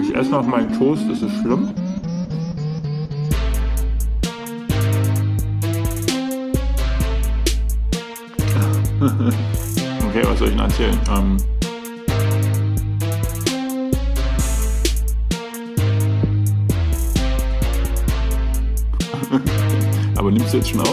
Ich esse noch meinen Toast, ist es schlimm? Okay, was soll ich denn erzählen? Aber nimmst du jetzt schon auf?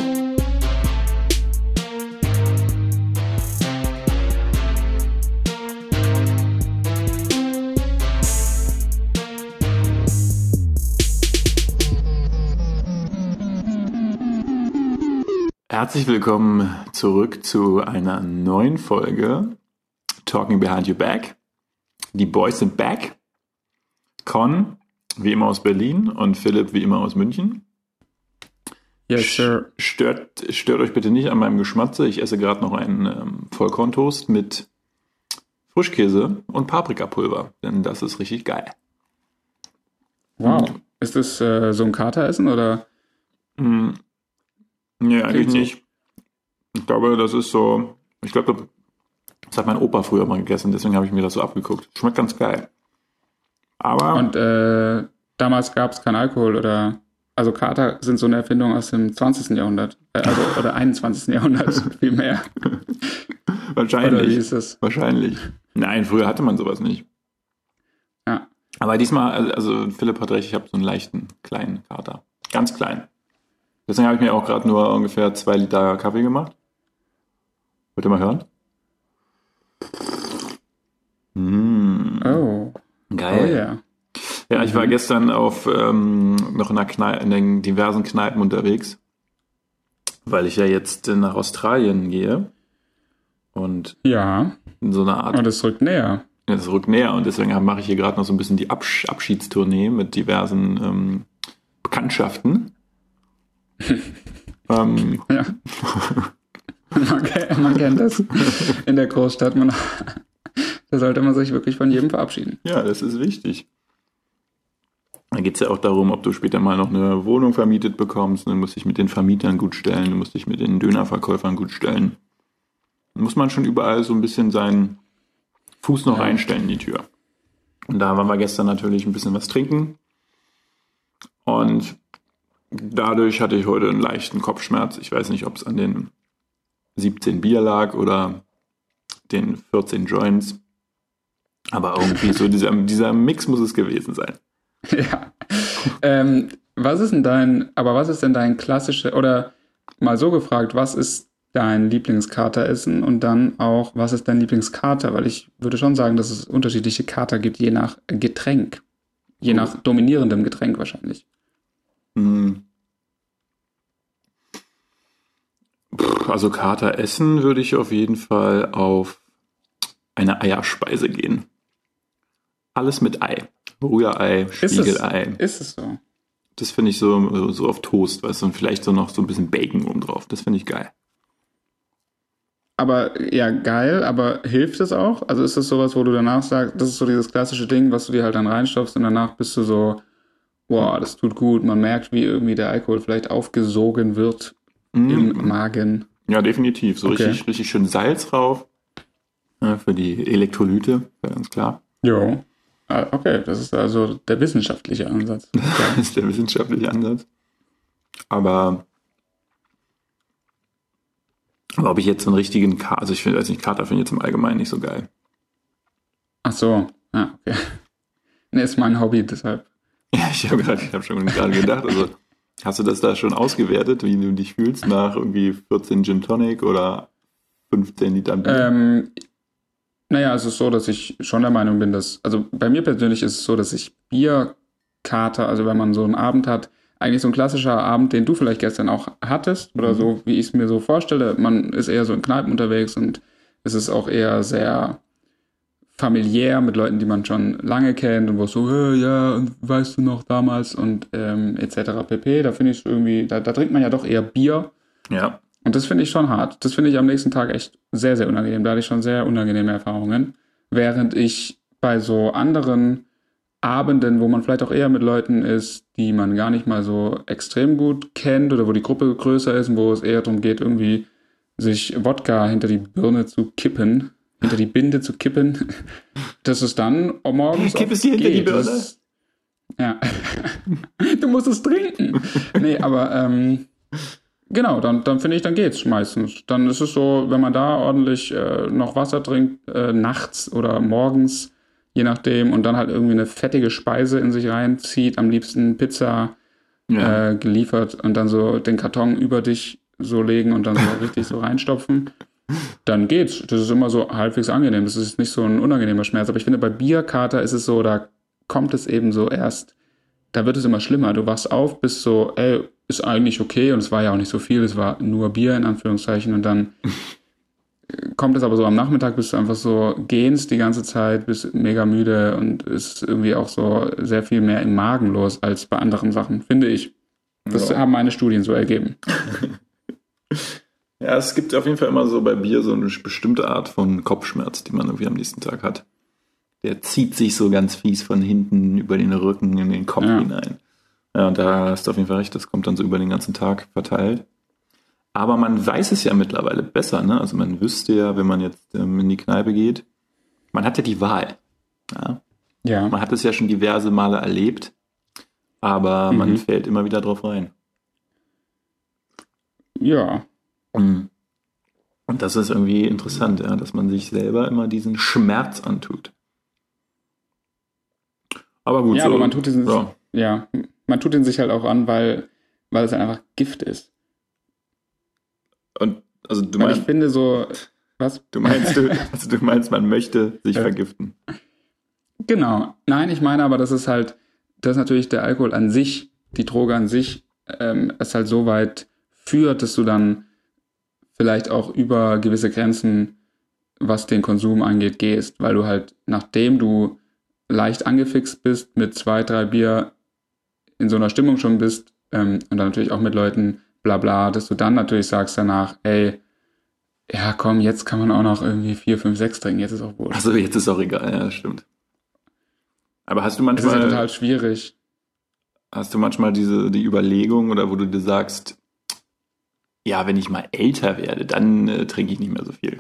Herzlich willkommen zurück zu einer neuen Folge Talking Behind Your Back. Die Boys sind back. Con, wie immer aus Berlin, und Philipp, wie immer aus München. Yes, sir. Stört euch bitte nicht an meinem Geschmatze. Ich esse gerade noch einen Vollkorntoast mit Frischkäse und Paprikapulver, denn das ist richtig geil. Wow. Ist das so ein Kateressen oder? Nee, eigentlich nicht. Ich glaube, das hat mein Opa früher mal gegessen, deswegen habe ich mir das so abgeguckt. Schmeckt ganz geil. Aber. Und damals gab es keinen Alkohol oder. Also Kater sind so eine Erfindung aus dem 20. Jahrhundert. Oder 21. Jahrhundert, viel mehr. Wahrscheinlich. Oder wie ist das? Wahrscheinlich. Nein, früher hatte man sowas nicht. Ja. Aber diesmal, also Philipp hat recht, ich habe so einen leichten, kleinen Kater. Ganz klein. Deswegen habe ich mir auch gerade nur ungefähr 2 Liter Kaffee gemacht. Wollt ihr mal hören? Oh. Geil. Oh yeah. Ja, ich war gestern noch in den diversen Kneipen unterwegs, weil ich ja jetzt nach Australien gehe. Und Ja. in so einer Art. Und es rückt näher. Ja, es rückt näher, und deswegen mache ich hier gerade noch so ein bisschen die Abschiedstournee mit diversen Bekanntschaften. Ja. Man kennt das in der Großstadt. Da sollte man sich wirklich von jedem verabschieden. Ja, das ist wichtig. Da geht es ja auch darum, ob du später mal noch eine Wohnung vermietet bekommst. Dann musst du dich mit den Vermietern gut stellen, du musst dich mit den Dönerverkäufern gut stellen. Dann muss man schon überall so ein bisschen seinen Fuß noch reinstellen in die Tür. Und da waren wir gestern natürlich ein bisschen was trinken. Und dadurch hatte ich heute einen leichten Kopfschmerz. Ich weiß nicht, ob es an den 17 Bier lag oder den 14 Joints. Aber irgendwie so dieser Mix muss es gewesen sein. Ja. Was ist denn dein klassischer, oder mal so gefragt, was ist dein Lieblingskateressen und dann auch, was ist dein Lieblingskater? Weil ich würde schon sagen, dass es unterschiedliche Kater gibt, je nach Getränk. Je nach dominierendem Getränk wahrscheinlich. Also Kater essen würde ich auf jeden Fall auf eine Eierspeise gehen. Alles mit Ei. Rührei, Spiegelei. Ist es so? Das finde ich so auf Toast, weißt du, und vielleicht so noch so ein bisschen Bacon oben drauf. Das finde ich geil. Aber ja, geil, aber hilft es auch? Also ist das sowas, wo du danach sagst, das ist so dieses klassische Ding, was du dir halt dann reinstopfst und danach bist du so, wow, das tut gut. Man merkt, wie irgendwie der Alkohol vielleicht aufgesogen wird im Magen. Ja, definitiv. So Okay. richtig schön Salz drauf. Für die Elektrolyte, ganz klar. Jo. Okay, das ist also der wissenschaftliche Ansatz. Das ist der wissenschaftliche Ansatz. Aber ob ich jetzt so einen richtigen Kater, also Kater finde ich jetzt im Allgemeinen nicht so geil. Ach so, ja, okay. Ne, ist mein Hobby, deshalb. Ja, ich habe schon gerade gedacht, also hast du das da schon ausgewertet, wie du dich fühlst nach irgendwie 14 Gin Tonic oder 15 Liter Bier? Naja, es ist so, dass ich schon der Meinung bin, also bei mir persönlich ist es so, dass ich Bierkater, also wenn man so einen Abend hat, eigentlich so ein klassischer Abend, den du vielleicht gestern auch hattest, oder so, wie ich es mir so vorstelle, man ist eher so in Kneipen unterwegs und es ist auch eher sehr familiär mit Leuten, die man schon lange kennt und wo es so, ja, weißt du noch damals und etc. pp. Da finde ich irgendwie, da trinkt man ja doch eher Bier. Ja. Und das finde ich schon hart. Das finde ich am nächsten Tag echt sehr, sehr unangenehm. Da hatte ich schon sehr unangenehme Erfahrungen. Während ich bei so anderen Abenden, wo man vielleicht auch eher mit Leuten ist, die man gar nicht mal so extrem gut kennt oder wo die Gruppe größer ist und wo es eher darum geht, irgendwie sich Wodka hinter die Birne zu kippen, hinter die Binde zu kippen, dass es dann morgens Kipp es dir hinter die Birne? Ja. Du musst es trinken. Nee, aber genau, dann finde ich, dann geht's meistens. Dann ist es so, wenn man da ordentlich noch Wasser trinkt, nachts oder morgens, je nachdem, und dann halt irgendwie eine fettige Speise in sich reinzieht, am liebsten Pizza geliefert und dann so den Karton über dich so legen und dann so richtig so reinstopfen, dann geht's. Das ist immer so halbwegs angenehm. Das ist nicht so ein unangenehmer Schmerz. Aber ich finde, bei Bierkater ist es so, da kommt es eben so erst, da wird es immer schlimmer. Du wachst auf, bist so, ist eigentlich okay und es war ja auch nicht so viel, es war nur Bier in Anführungszeichen und dann kommt es aber so am Nachmittag, bist du einfach so gähnst die ganze Zeit, bist mega müde und ist irgendwie auch so sehr viel mehr im Magen los als bei anderen Sachen, finde ich. Das haben meine Studien so ergeben. Ja, es gibt auf jeden Fall immer so bei Bier so eine bestimmte Art von Kopfschmerz, die man irgendwie am nächsten Tag hat. Der zieht sich so ganz fies von hinten über den Rücken in den Kopf hinein. Ja, und da hast du auf jeden Fall recht, das kommt dann so über den ganzen Tag verteilt. Aber man weiß es ja mittlerweile besser, ne? Also man wüsste ja, wenn man jetzt in die Kneipe geht, man hat ja die Wahl. Ja. Man hat es ja schon diverse Male erlebt, aber man fällt immer wieder drauf rein. Ja. Und das ist irgendwie interessant, ja, dass man sich selber immer diesen Schmerz antut. Aber gut, ja, so, aber man tut man tut ihn sich halt auch an, weil es einfach Gift ist. Und also du meinst, ich finde so, was? Du meinst, man möchte sich vergiften. Genau. Nein, ich meine aber, das ist natürlich der Alkohol an sich, die Droge an sich, es halt so weit führt, dass du dann vielleicht auch über gewisse Grenzen, was den Konsum angeht, gehst, weil du halt, nachdem du leicht angefixt bist, mit 2, 3 Bier in so einer Stimmung schon bist und dann natürlich auch mit Leuten bla bla, dass du dann natürlich sagst danach, ey, ja komm, jetzt kann man auch noch irgendwie 4, 5, 6 trinken, jetzt ist auch wurscht. Also jetzt ist auch egal, ja, stimmt. Aber hast du manchmal... Das ist ja total schwierig. Hast du manchmal die Überlegung, oder wo du dir sagst, ja, wenn ich mal älter werde, dann trinke ich nicht mehr so viel.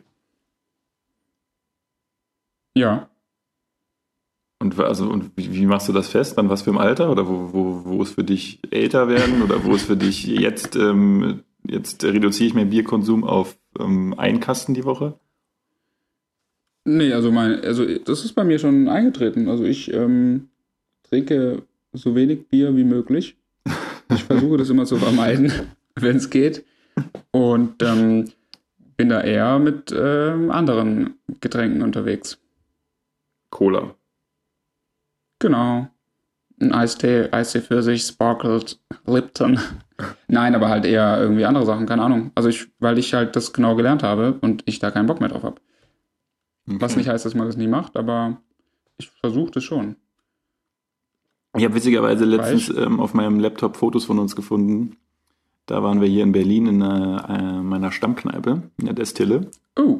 Ja. Und wie machst du das fest? Wann was für im Alter? Oder wo ist für dich älter werden? Oder wo ist für dich jetzt reduziere ich meinen Bierkonsum auf einen Kasten die Woche? Nee, also das ist bei mir schon eingetreten. Also ich trinke so wenig Bier wie möglich. Ich versuche das immer zu vermeiden, wenn es geht. Und bin da eher mit anderen Getränken unterwegs. Cola. Genau. Ein Eistee Pfirsich, Sparkled, Lipton. Nein, aber halt eher irgendwie andere Sachen, keine Ahnung. Also weil ich halt das genau gelernt habe und ich da keinen Bock mehr drauf habe. Okay. Was nicht heißt, dass man das nie macht, aber ich versuche das schon. Ich habe witzigerweise letztens auf meinem Laptop Fotos von uns gefunden. Da waren wir hier in Berlin in meiner Stammkneipe, in der Destille.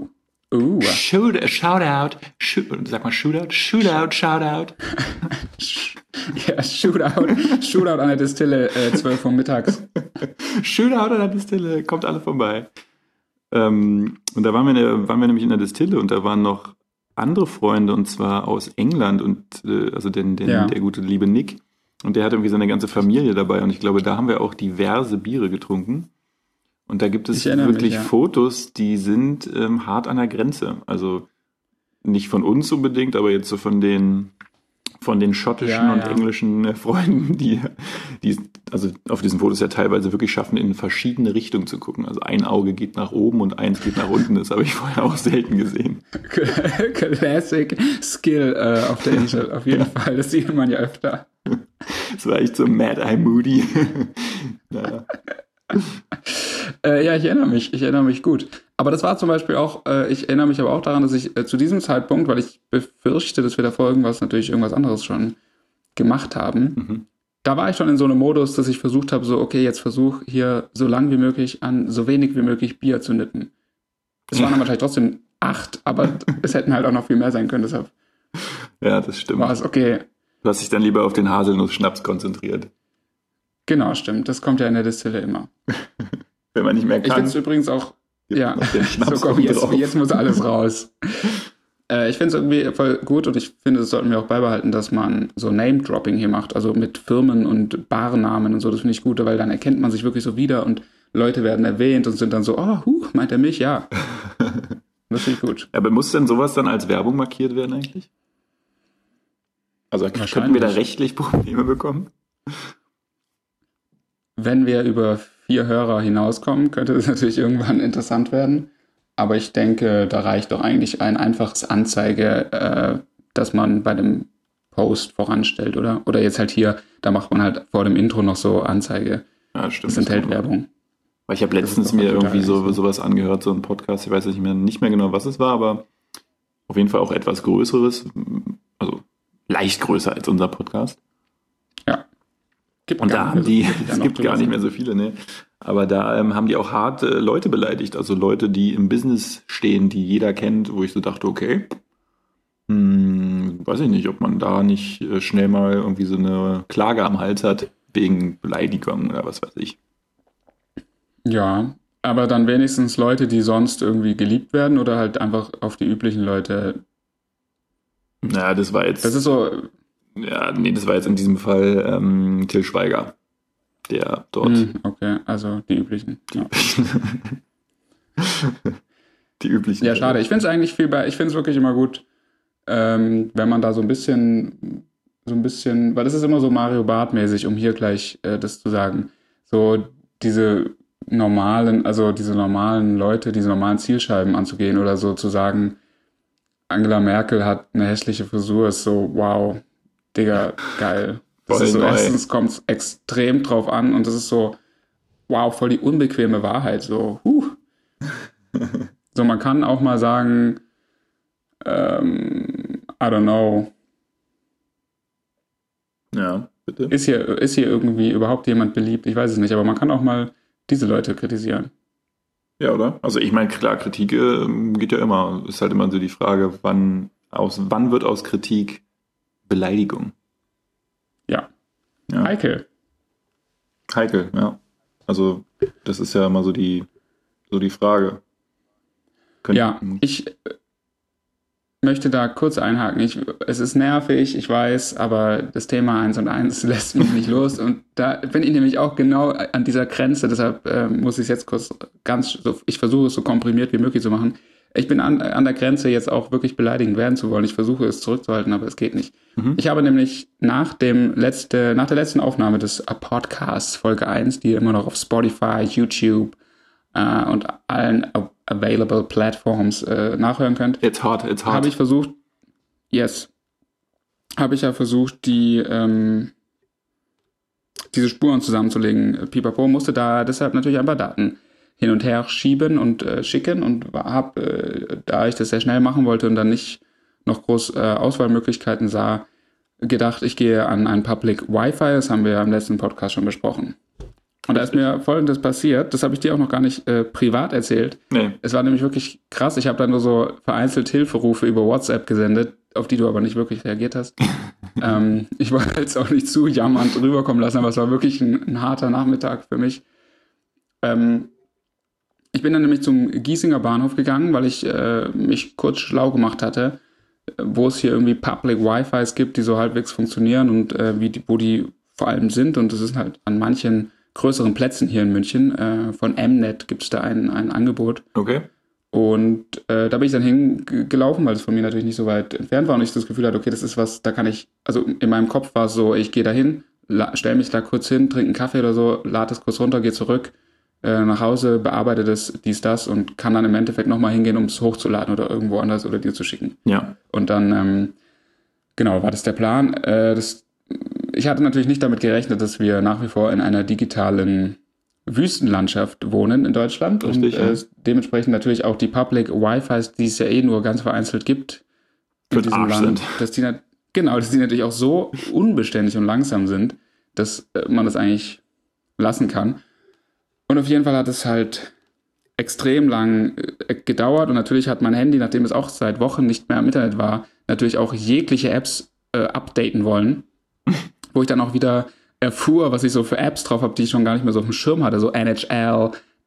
Shoutout. Sag mal Shootout. Shoutout. Ja, Shootout an der Destille, 12 Uhr mittags. Shootout an der Destille, kommt alle vorbei. Und da waren wir nämlich in der Destille und da waren noch andere Freunde, und zwar aus England, und also der gute liebe Nick. Und der hat irgendwie seine ganze Familie dabei, und ich glaube, da haben wir auch diverse Biere getrunken. Und da gibt es wirklich Fotos, die sind hart an der Grenze. Also nicht von uns unbedingt, aber jetzt so von den schottischen und englischen Freunden, die also auf diesen Fotos ja teilweise wirklich schaffen, in verschiedene Richtungen zu gucken. Also ein Auge geht nach oben und eins geht nach unten. Das habe ich vorher auch selten gesehen. Classic Skill auf der Insel, auf jeden Fall. Das sieht man ja öfter. Das war echt so Mad Eye Moody. Naja. Ja, ich erinnere mich gut. Aber das war zum Beispiel auch, ich erinnere mich aber auch daran, dass ich zu diesem Zeitpunkt, weil ich befürchte, dass wir davor irgendwas anderes schon gemacht haben, da war ich schon in so einem Modus, dass ich versucht habe, so, okay, jetzt versuch hier so lang wie möglich an so wenig wie möglich Bier zu nippen. Es waren dann wahrscheinlich trotzdem 8, aber es hätten halt auch noch viel mehr sein können, deshalb. Ja, das stimmt. War es okay. Du hast dich dann lieber auf den Haselnuss-Schnaps konzentriert. Genau, stimmt. Das kommt ja in der Destille immer. Wenn man nicht mehr kann. Ich finde es übrigens auch, ja, so komm, jetzt muss alles raus. Ich finde es irgendwie voll gut und ich finde, das sollten wir auch beibehalten, dass man so Name-Dropping hier macht, also mit Firmen und Barnamen und so, das finde ich gut, weil dann erkennt man sich wirklich so wieder und Leute werden erwähnt und sind dann so, meint er mich? Ja. Das finde ich gut. Aber muss denn sowas dann als Werbung markiert werden eigentlich? Also könnten wir da rechtlich Probleme bekommen? Wenn wir über 4 Hörer hinauskommen, könnte das natürlich irgendwann interessant werden. Aber ich denke, da reicht doch eigentlich ein einfaches Anzeige, dass man bei dem Post voranstellt, oder? Oder jetzt halt hier, da macht man halt vor dem Intro noch so Anzeige. Ja, stimmt. Das enthält Werbung. Weil ich habe letztens mir irgendwie sowas angehört, so ein Podcast, ich weiß nicht mehr genau, was es war, aber auf jeden Fall auch etwas Größeres, also leicht größer als unser Podcast. Ja. Und da haben es gibt gar nicht mehr so viele, ne? Aber da haben die auch hart Leute beleidigt, also Leute, die im Business stehen, die jeder kennt, wo ich so dachte, okay, weiß ich nicht, ob man da nicht schnell mal irgendwie so eine Klage am Hals hat, wegen Beleidigung oder was weiß ich. Ja, aber dann wenigstens Leute, die sonst irgendwie geliebt werden oder halt einfach auf die üblichen Leute. Ja, das war jetzt... Das ist so... Ja, nee, das war jetzt in diesem Fall Till Schweiger, der dort... Okay, also die üblichen. Die üblichen. Ja, schade. Ich finde es eigentlich ich finde es wirklich immer gut, wenn man da so ein bisschen, weil das ist immer so Mario Barth-mäßig, um hier gleich das zu sagen, so diese normalen Leute, diese normalen Zielscheiben anzugehen oder so zu sagen, Angela Merkel hat eine hässliche Frisur, ist so, wow, Digga, geil. Das ist so, erstens kommt es extrem drauf an und das ist so, wow, voll die unbequeme Wahrheit, so, So, man kann auch mal sagen, I don't know. Ja, bitte. Ist hier irgendwie überhaupt jemand beliebt? Ich weiß es nicht, aber man kann auch mal diese Leute kritisieren. Ja, oder? Also ich meine, klar, Kritik geht ja immer. Ist halt immer so die Frage, wann wird aus Kritik Beleidigung? Ja. Heikel, ja. Also das ist ja immer so die Frage. Ich möchte da kurz einhaken. Es ist nervig, ich weiß, aber das Thema 1 und 1 lässt mich nicht los. Und da bin ich nämlich auch genau an dieser Grenze. Deshalb muss ich es jetzt kurz ich versuche es so komprimiert wie möglich zu machen. Ich bin an der Grenze, jetzt auch wirklich beleidigend werden zu wollen. Ich versuche es zurückzuhalten, aber es geht nicht. Ich habe nämlich nach der letzten Aufnahme des Podcasts Folge 1, die ihr immer noch auf Spotify, YouTube und allen available Platforms nachhören könnt. It's hot. Habe ich versucht, diese Spuren zusammenzulegen. Pipapo musste da deshalb natürlich ein paar Daten hin und her schieben und schicken und habe, da ich das sehr schnell machen wollte und dann nicht noch groß Auswahlmöglichkeiten sah, gedacht, ich gehe an ein Public Wi-Fi. Das haben wir ja im letzten Podcast schon besprochen. Und da ist mir Folgendes passiert, das habe ich dir auch noch gar nicht privat erzählt. Nee. Es war nämlich wirklich krass. Ich habe dann nur so vereinzelt Hilferufe über WhatsApp gesendet, auf die du aber nicht wirklich reagiert hast. Ich wollte jetzt auch nicht zu jammernd rüberkommen lassen, aber es war wirklich ein harter Nachmittag für mich. Ich bin dann nämlich zum Giesinger Bahnhof gegangen, weil ich mich kurz schlau gemacht hatte, wo es hier irgendwie Public Wi-Fis gibt, die so halbwegs funktionieren und wo die vor allem sind. Und das ist halt an manchen größeren Plätzen hier in München. Von Mnet gibt es da ein Angebot. Okay. Und da bin ich dann hingelaufen, weil es von mir natürlich nicht so weit entfernt war und ich das Gefühl hatte, okay, das ist was, da kann ich, also in meinem Kopf war es so, ich gehe da hin, stelle mich da kurz hin, trinke einen Kaffee oder so, lade es kurz runter, gehe zurück nach Hause, bearbeite das, das und kann dann im Endeffekt nochmal hingehen, um es hochzuladen oder irgendwo anders oder dir zu schicken. Ja. Und dann, genau, war das der Plan. Ich hatte natürlich nicht damit gerechnet, dass wir nach wie vor in einer digitalen Wüstenlandschaft wohnen in Deutschland. Richtig, und dementsprechend natürlich auch die Public Wi-Fis, die es ja nur ganz vereinzelt gibt in diesem Land, dass die natürlich auch so unbeständig und langsam sind, dass man das eigentlich lassen kann. Und auf jeden Fall hat es halt extrem lang gedauert und natürlich hat mein Handy, nachdem es auch seit Wochen nicht mehr im Internet war, natürlich auch jegliche Apps updaten wollen, wo ich dann auch wieder erfuhr, was ich so für Apps drauf habe, die ich schon gar nicht mehr so auf dem Schirm hatte, so NHL,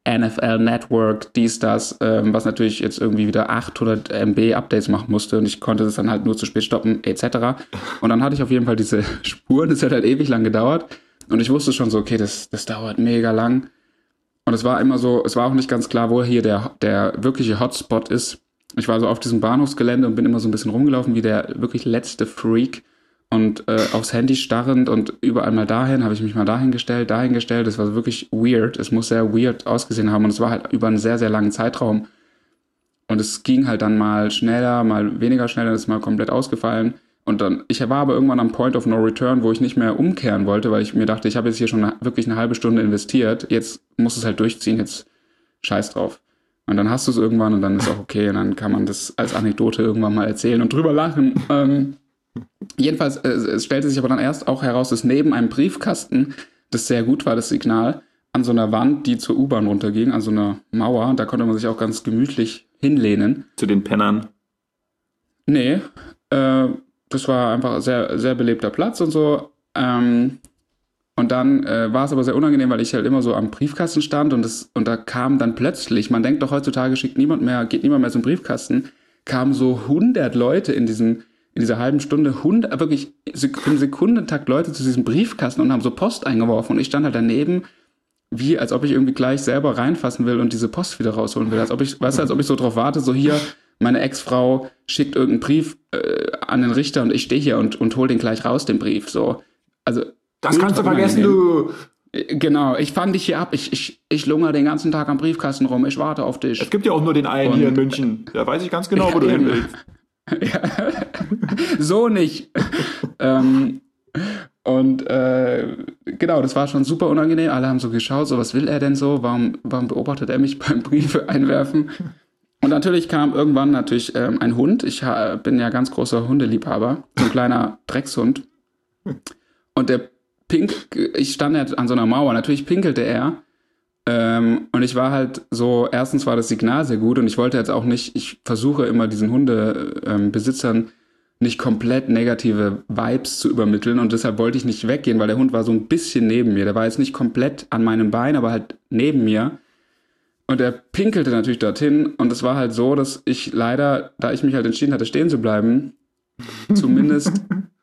NFL Network, dies, das, was natürlich jetzt irgendwie wieder 800 MB Updates machen musste und ich konnte das dann halt nur zu spät stoppen, etc. Und dann hatte ich auf jeden Fall diese Spuren, das hat halt ewig lang gedauert und ich wusste schon so, okay, das dauert mega lang. Und es war immer so, es war auch nicht ganz klar, wo hier der wirkliche Hotspot ist. Ich war so auf diesem Bahnhofsgelände und bin immer so ein bisschen rumgelaufen wie der wirklich letzte Freak und aufs Handy starrend und überall mal dahin, habe ich mich mal dahingestellt. Das war wirklich weird. Es muss sehr weird ausgesehen haben und es war halt über einen sehr, sehr langen Zeitraum. Und es ging halt dann mal schneller, mal weniger schneller, das ist mal komplett ausgefallen. Und dann, ich war aber irgendwann am Point of No Return, wo ich nicht mehr umkehren wollte, weil ich mir dachte, ich habe jetzt hier schon wirklich eine halbe Stunde investiert, jetzt muss es halt durchziehen, jetzt scheiß drauf. Und dann hast du es irgendwann und dann ist auch okay und dann kann man das als Anekdote irgendwann mal erzählen und drüber lachen. Jedenfalls, es stellte sich aber dann erst auch heraus, dass neben einem Briefkasten, das sehr gut war, das Signal, an so einer Wand, die zur U-Bahn runterging, an so einer Mauer, da konnte man sich auch ganz gemütlich hinlehnen. Zu den Pennern? Nee, das war einfach ein sehr, sehr belebter Platz und so. Und dann war es aber sehr unangenehm, weil ich halt immer so am Briefkasten stand und da kam dann plötzlich, man denkt doch heutzutage, geht niemand mehr zum Briefkasten, kamen so 100 Leute in dieser halben Stunde, wirklich im Sekundentakt Leute zu diesem Briefkasten und haben so Post eingeworfen und ich stand halt daneben, als ob ich irgendwie gleich selber reinfassen will und diese Post wieder rausholen will, als ob ich so drauf warte, so hier, meine Ex-Frau schickt irgendeinen Brief an den Richter und ich stehe hier und hol den gleich raus, den Brief, so. Also, das kannst du vergessen, du! Genau, ich fang dich hier ab, ich lungere den ganzen Tag am Briefkasten rum, ich warte auf dich. Es gibt ja auch nur den einen hier in München, da weiß ich ganz genau, wo du hin willst. Ja, so nicht. Genau, das war schon super unangenehm. Alle haben so geschaut, so was will er denn so? Warum beobachtet er mich beim Briefe einwerfen? Und natürlich kam irgendwann ein Hund. Ich bin ja ganz großer Hundeliebhaber, so ein kleiner Dreckshund. Und ich stand halt an so einer Mauer. Natürlich pinkelte er. Und ich war halt so, erstens war das Signal sehr gut und ich wollte jetzt auch nicht, ich versuche immer diesen Hundebesitzern nicht komplett negative Vibes zu übermitteln und deshalb wollte ich nicht weggehen, weil der Hund war so ein bisschen neben mir. Der war jetzt nicht komplett an meinem Bein, aber halt neben mir. Und er pinkelte natürlich dorthin und es war halt so, dass ich leider, da ich mich halt entschieden hatte, stehen zu bleiben, zumindest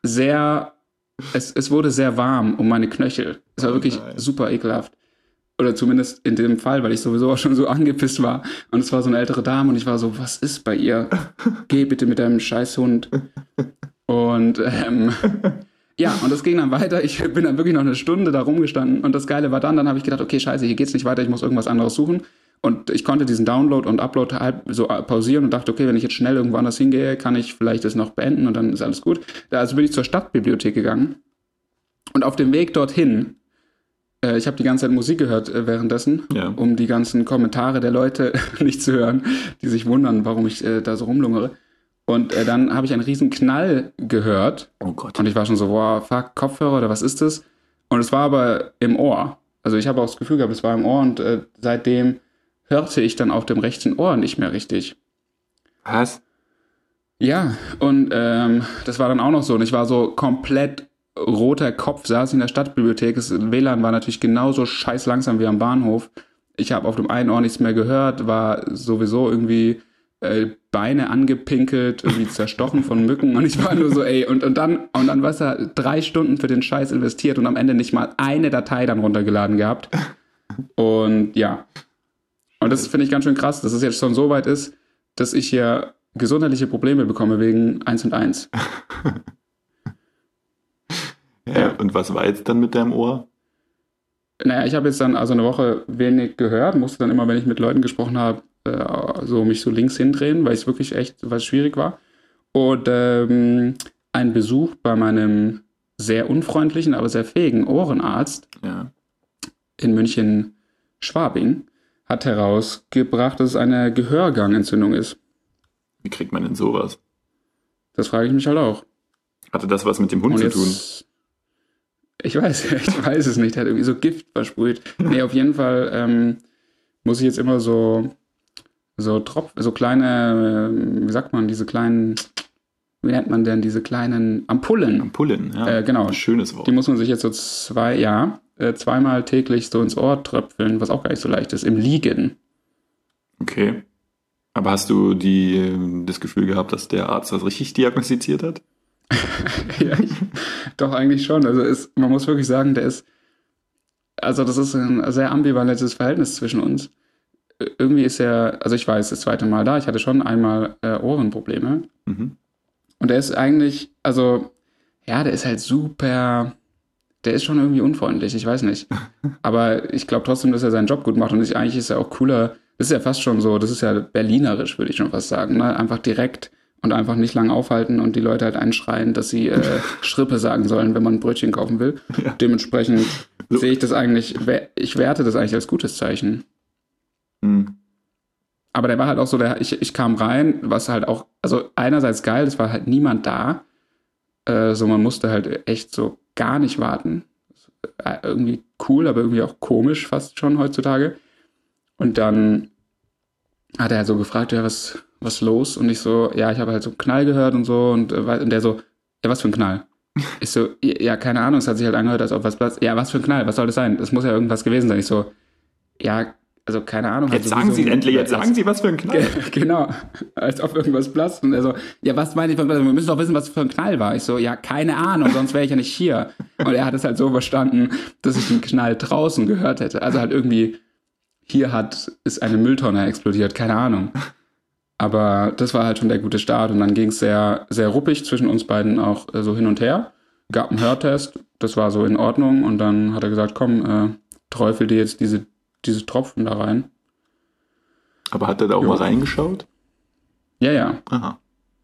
es wurde sehr warm um meine Knöchel. Es war wirklich super ekelhaft. Oder zumindest in dem Fall, weil ich sowieso auch schon so angepisst war. Und es war so eine ältere Dame und ich war so, was ist bei ihr? Geh bitte mit deinem Scheißhund. Und ja, und das ging dann weiter. Ich bin dann wirklich noch eine Stunde da rumgestanden. Und das Geile war dann habe ich gedacht, okay, scheiße, hier geht's nicht weiter, ich muss irgendwas anderes suchen. Und ich konnte diesen Download und Upload halb so pausieren und dachte, okay, wenn ich jetzt schnell irgendwo anders hingehe, kann ich vielleicht das noch beenden und dann ist alles gut. Also bin ich zur Stadtbibliothek gegangen. Und auf dem Weg dorthin, ich habe die ganze Zeit Musik gehört währenddessen, ja, um die ganzen Kommentare der Leute nicht zu hören, die sich wundern, warum ich da so rumlungere. Und dann habe ich einen riesen Knall gehört. Oh Gott. Und ich war schon so, boah, fuck, Kopfhörer oder was ist das? Und es war aber im Ohr. Also ich habe auch das Gefühl gehabt, es war im Ohr und seitdem hörte ich dann auf dem rechten Ohr nicht mehr richtig. Was? Ja, und das war dann auch noch so. Und ich war so komplett roter Kopf, saß in der Stadtbibliothek. Das WLAN war natürlich genauso scheiß langsam wie am Bahnhof. Ich habe auf dem einen Ohr nichts mehr gehört, war sowieso irgendwie Beine angepinkelt, irgendwie zerstochen von Mücken. Und ich war nur so, ey, und dann was er 3 Stunden für den Scheiß investiert und am Ende nicht mal eine Datei dann runtergeladen gehabt. Und ja. Und das finde ich ganz schön krass, dass es jetzt schon so weit ist, dass ich hier gesundheitliche Probleme bekomme wegen 1&1. Ja, und was war jetzt dann mit deinem Ohr? Naja, ich habe jetzt dann also eine Woche wenig gehört, musste dann immer, wenn ich mit Leuten gesprochen habe, so mich so links hindrehen, weil es wirklich echt was schwierig war. Und ein Besuch bei meinem sehr unfreundlichen, aber sehr fähigen Ohrenarzt in München-Schwabing hat herausgebracht, dass es eine Gehörgangentzündung ist. Wie kriegt man denn sowas? Das frage ich mich halt auch. Hatte das was mit dem Hund zu tun? Ich weiß es nicht. Er hat irgendwie so Gift versprüht. Nee, auf jeden Fall muss ich jetzt immer so kleine, wie sagt man, wie nennt man denn diese kleinen Ampullen? Ampullen, ja. Genau. Schönes Wort. Die muss man sich jetzt so 2, zweimal täglich so ins Ohr tröpfeln, was auch gar nicht so leicht ist, im Liegen. Okay. Aber hast du das Gefühl gehabt, dass der Arzt das richtig diagnostiziert hat? Ja, doch eigentlich schon. Also man muss wirklich sagen, das ist ein sehr ambivalentes Verhältnis zwischen uns. Irgendwie ist er, also ich war jetzt das zweite Mal da, ich hatte schon einmal Ohrenprobleme. Mhm. Und der ist eigentlich, also, ja, der ist halt super, der ist schon irgendwie unfreundlich, ich weiß nicht. Aber ich glaube trotzdem, dass er seinen Job gut macht und eigentlich ist er auch cooler. Das ist ja fast schon so, das ist ja berlinerisch, würde ich schon fast sagen, ne? Einfach direkt und einfach nicht lang aufhalten und die Leute halt einschreien, dass sie Schrippe sagen sollen, wenn man ein Brötchen kaufen will. Ja. Dementsprechend sehe ich das eigentlich, ich werte das eigentlich als gutes Zeichen. Mhm. Aber der war halt auch so, ich kam rein, was halt auch, also einerseits geil, es war halt niemand da, so man musste halt echt so gar nicht warten. Irgendwie cool, aber irgendwie auch komisch fast schon heutzutage. Und dann hat er halt so gefragt, ja, was los? Und ich so, ja, ich habe halt so einen Knall gehört und so. Und der so, ja, was für ein Knall? Ich so, ja, keine Ahnung, es hat sich halt angehört, als ob was Platz. Ja, was für ein Knall? Was soll das sein? Das muss ja irgendwas gewesen sein. Ich so, ja, also keine Ahnung. Jetzt sagen Sie endlich, jetzt sagen Sie, was für ein Knall. Genau, als ob irgendwas platzt. Und er so, ja, was meine ich, wir müssen doch wissen, was für ein Knall war. Ich so, ja, keine Ahnung, sonst wäre ich ja nicht hier. Und er hat es halt so verstanden, dass ich den Knall draußen gehört hätte. Also halt irgendwie, ist eine Mülltonne explodiert, keine Ahnung. Aber das war halt schon der gute Start. Und dann ging es sehr, sehr ruppig zwischen uns beiden auch so hin und her. Gab einen Hörtest, das war so in Ordnung. Und dann hat er gesagt, komm, träufel dir jetzt diese Tropfen da rein. Aber hat er da auch mal reingeschaut? Ja, ja. Aha.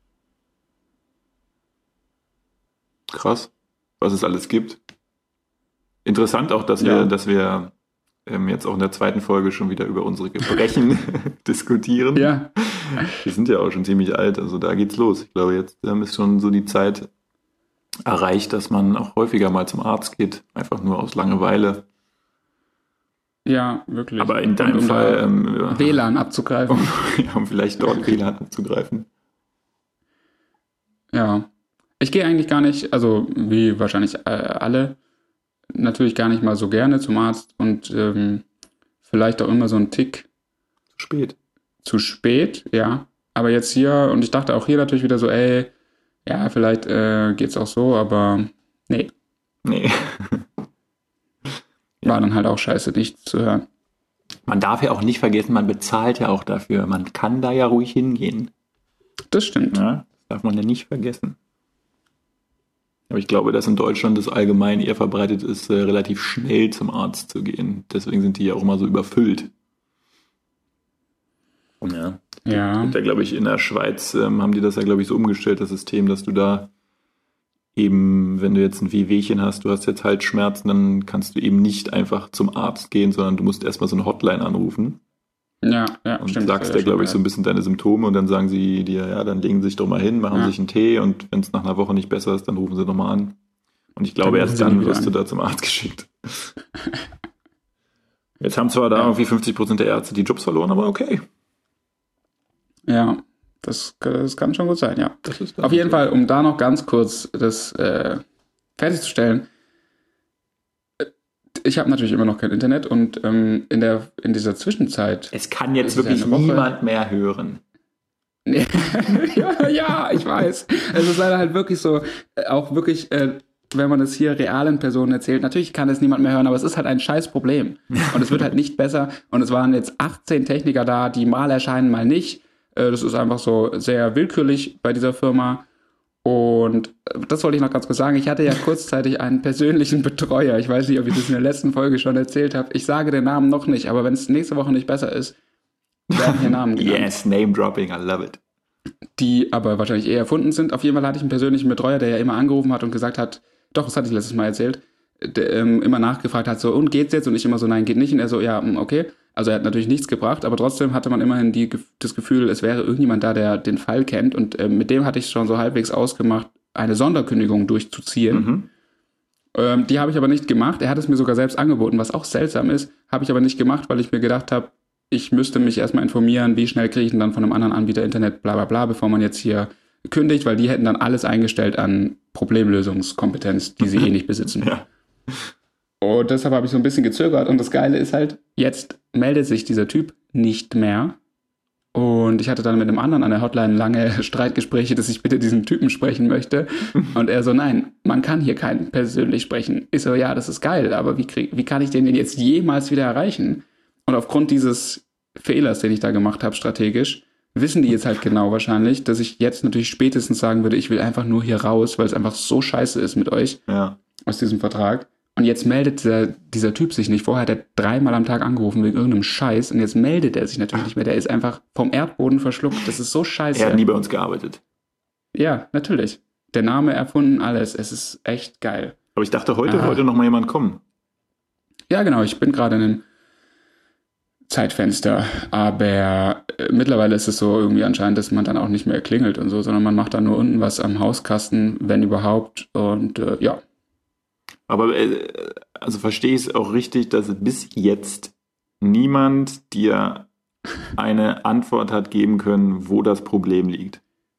Krass, was es alles gibt. Interessant auch, dass wir jetzt auch in der zweiten Folge schon wieder über unsere Gebrechen diskutieren. Ja. Wir sind ja auch schon ziemlich alt, also da geht's los. Ich glaube, jetzt ist schon so die Zeit erreicht, dass man auch häufiger mal zum Arzt geht, einfach nur aus Langeweile. Ja, wirklich. Aber in deinem Fall WLAN abzugreifen. Um vielleicht dort WLAN abzugreifen. Ja. Ich gehe eigentlich gar nicht, also wie wahrscheinlich alle, natürlich gar nicht mal so gerne zum Arzt und vielleicht auch immer so ein Tick zu spät, ja. Aber jetzt hier, und ich dachte auch hier natürlich wieder so, ja, vielleicht geht's auch so, aber nee. War dann halt auch scheiße, nichts zu hören. Man darf ja auch nicht vergessen, man bezahlt ja auch dafür. Man kann da ja ruhig hingehen. Das stimmt. Ja, das darf man ja nicht vergessen. Aber ich glaube, dass in Deutschland das allgemein eher verbreitet ist, relativ schnell zum Arzt zu gehen. Deswegen sind die ja auch immer so überfüllt. Ja. Ja, glaube ich, in der Schweiz haben die das ja, glaube ich, so umgestellt, das System, dass du da eben, wenn du jetzt ein Wehwehchen hast, du hast jetzt Halsschmerzen, dann kannst du eben nicht einfach zum Arzt gehen, sondern du musst erstmal so eine Hotline anrufen. Ja, und stimmt. Und sagst dir, glaube ich, so ein bisschen deine Symptome und dann sagen sie dir, ja, dann legen sie sich doch mal hin, machen sich einen Tee und wenn es nach einer Woche nicht besser ist, dann rufen sie nochmal an. Und ich glaube, erst dann wirst du da zum Arzt geschickt. Jetzt haben zwar da irgendwie 50% der Ärzte die Jobs verloren, aber okay. Ja, das kann schon gut sein, ja. Auf jeden Fall, um da noch ganz kurz das fertigzustellen. Ich habe natürlich immer noch kein Internet und in dieser Zwischenzeit... Es kann jetzt wirklich niemand mehr hören. ja, ich weiß. Es ist leider halt wirklich so, auch wirklich, wenn man es hier realen Personen erzählt, natürlich kann es niemand mehr hören, aber es ist halt ein scheiß Problem. Und es wird halt nicht besser. Und es waren jetzt 18 Techniker da, die mal erscheinen, mal nicht. Das ist einfach so sehr willkürlich bei dieser Firma. Und das wollte ich noch ganz kurz sagen. Ich hatte ja kurzzeitig einen persönlichen Betreuer. Ich weiß nicht, ob ich das in der letzten Folge schon erzählt habe. Ich sage den Namen noch nicht, aber wenn es nächste Woche nicht besser ist, werden hier Namen genannt. Yes, Name Dropping, I love it. Die aber wahrscheinlich eher erfunden sind. Auf jeden Fall hatte ich einen persönlichen Betreuer, der ja immer angerufen hat und gesagt hat, doch, das hatte ich letztes Mal erzählt, der immer nachgefragt hat, so, und geht's jetzt? Und ich immer so, nein, geht nicht. Und er so, ja, okay. Also er hat natürlich nichts gebracht, aber trotzdem hatte man immerhin das Gefühl, es wäre irgendjemand da, der den Fall kennt. Und mit dem hatte ich schon so halbwegs ausgemacht, eine Sonderkündigung durchzuziehen. Die habe ich aber nicht gemacht. Er hat es mir sogar selbst angeboten, was auch seltsam ist. Habe ich aber nicht gemacht, weil ich mir gedacht habe, ich müsste mich erstmal informieren, wie schnell kriege ich denn dann von einem anderen Anbieter Internet, bla bla bla, bevor man jetzt hier kündigt, weil die hätten dann alles eingestellt an Problemlösungskompetenz, die sie eh nicht besitzen. Ja. Und deshalb habe ich so ein bisschen gezögert. Und das Geile ist halt, jetzt meldet sich dieser Typ nicht mehr. Und ich hatte dann mit einem anderen an der Hotline lange Streitgespräche, dass ich bitte diesen Typen sprechen möchte. Und er so, nein, man kann hier keinen persönlich sprechen. Ich so, ja, das ist geil, aber wie kann ich den denn jetzt jemals wieder erreichen? Und aufgrund dieses Fehlers, den ich da gemacht habe, strategisch, wissen die jetzt halt genau wahrscheinlich, dass ich jetzt natürlich spätestens sagen würde, ich will einfach nur hier raus, weil es einfach so scheiße ist mit euch aus diesem Vertrag. Und jetzt meldet dieser Typ sich nicht. Vorher hat er 3-mal am Tag angerufen wegen irgendeinem Scheiß und jetzt meldet er sich natürlich nicht mehr. Der ist einfach vom Erdboden verschluckt. Das ist so scheiße. Er hat nie bei uns gearbeitet. Ja, natürlich. Der Name erfunden, alles. Es ist echt geil. Aber ich dachte, heute wollte noch mal jemand kommen. Ja, genau. Ich bin gerade in einem Zeitfenster. Aber mittlerweile ist es so irgendwie anscheinend, dass man dann auch nicht mehr klingelt und so, sondern man macht dann nur unten was am Hauskasten, wenn überhaupt. Und ja. Aber also verstehe ich es auch richtig, dass bis jetzt niemand dir eine Antwort hat geben können, wo das Problem liegt?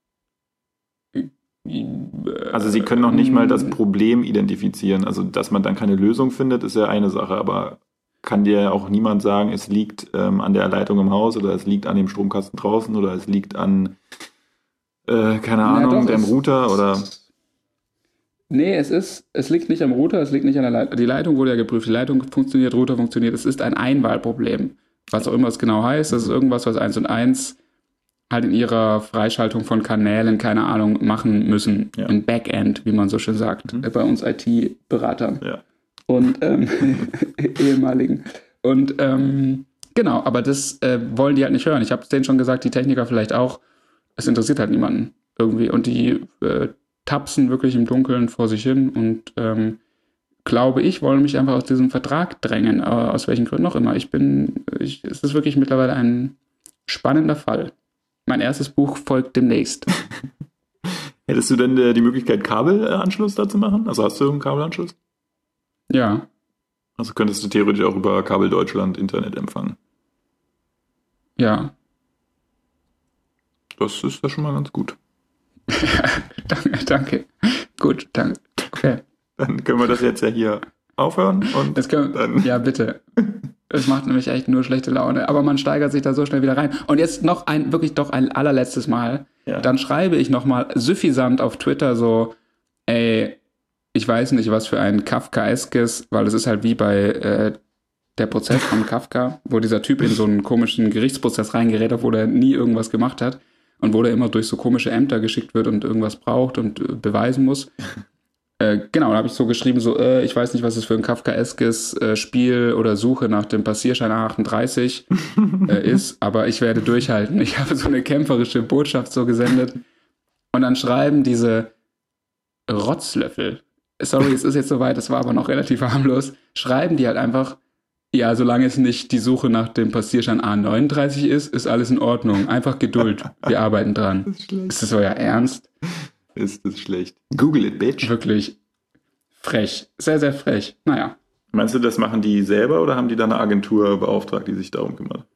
Also sie können noch nicht mal das Problem identifizieren. Also dass man dann keine Lösung findet, ist ja eine Sache, aber kann dir auch niemand sagen, es liegt an der Leitung im Haus oder es liegt an dem Stromkasten draußen oder es liegt an, keine Ahnung, dem Router oder... Nee, es liegt nicht am Router, es liegt nicht an der Leitung. Die Leitung wurde ja geprüft, die Leitung funktioniert, Router funktioniert. Es ist ein Einwahlproblem. Was auch immer es genau heißt, das ist irgendwas, was 1 und 1 halt in ihrer Freischaltung von Kanälen, keine Ahnung, machen müssen. Ja. Im Backend, wie man so schön sagt, bei uns IT-Beratern. Ja. Und ehemaligen. Und genau, aber das wollen die halt nicht hören. Ich habe es denen schon gesagt, die Techniker vielleicht auch. Es interessiert halt niemanden irgendwie. Und die tapsen wirklich im Dunkeln vor sich hin und glaube ich, wollen mich einfach aus diesem Vertrag drängen, aus welchen Gründen auch immer. Es ist wirklich mittlerweile ein spannender Fall. Mein erstes Buch folgt demnächst. Hättest du denn die Möglichkeit, Kabelanschluss da zu machen? Also hast du einen Kabelanschluss? Ja. Also könntest du theoretisch auch über Kabel Deutschland Internet empfangen? Ja. Das ist ja schon mal ganz gut. Danke. Gut, danke. Okay. Dann können wir das jetzt ja hier aufhören. Und dann ja, bitte. Es macht nämlich echt nur schlechte Laune. Aber man steigert sich da so schnell wieder rein. Und jetzt noch ein allerletztes Mal. Ja. Dann schreibe ich nochmal suffisant auf Twitter so, ey, ich weiß nicht, was für ein Kafkaeskes, weil es ist halt wie bei der Prozess von Kafka, wo dieser Typ in so einen komischen Gerichtsprozess reingerät, obwohl er nie irgendwas gemacht hat. Und wo der immer durch so komische Ämter geschickt wird und irgendwas braucht und beweisen muss. Genau, da habe ich so geschrieben, so, ich weiß nicht, was es für ein kafkaeskes Spiel oder Suche nach dem Passierschein A38 ist, aber ich werde durchhalten. Ich habe so eine kämpferische Botschaft so gesendet. Und dann schreiben diese Rotzlöffel, sorry, es ist jetzt soweit, das war aber noch relativ harmlos, schreiben die halt einfach, ja, solange es nicht die Suche nach dem Passierschein A39 ist alles in Ordnung. Einfach Geduld. Wir arbeiten dran. Das ist schlecht. Ist das euer Ernst? Ist das schlecht. Google it, bitch. Wirklich frech. Sehr, sehr frech. Naja. Meinst du, das machen die selber oder haben die da eine Agentur beauftragt, die sich darum kümmert?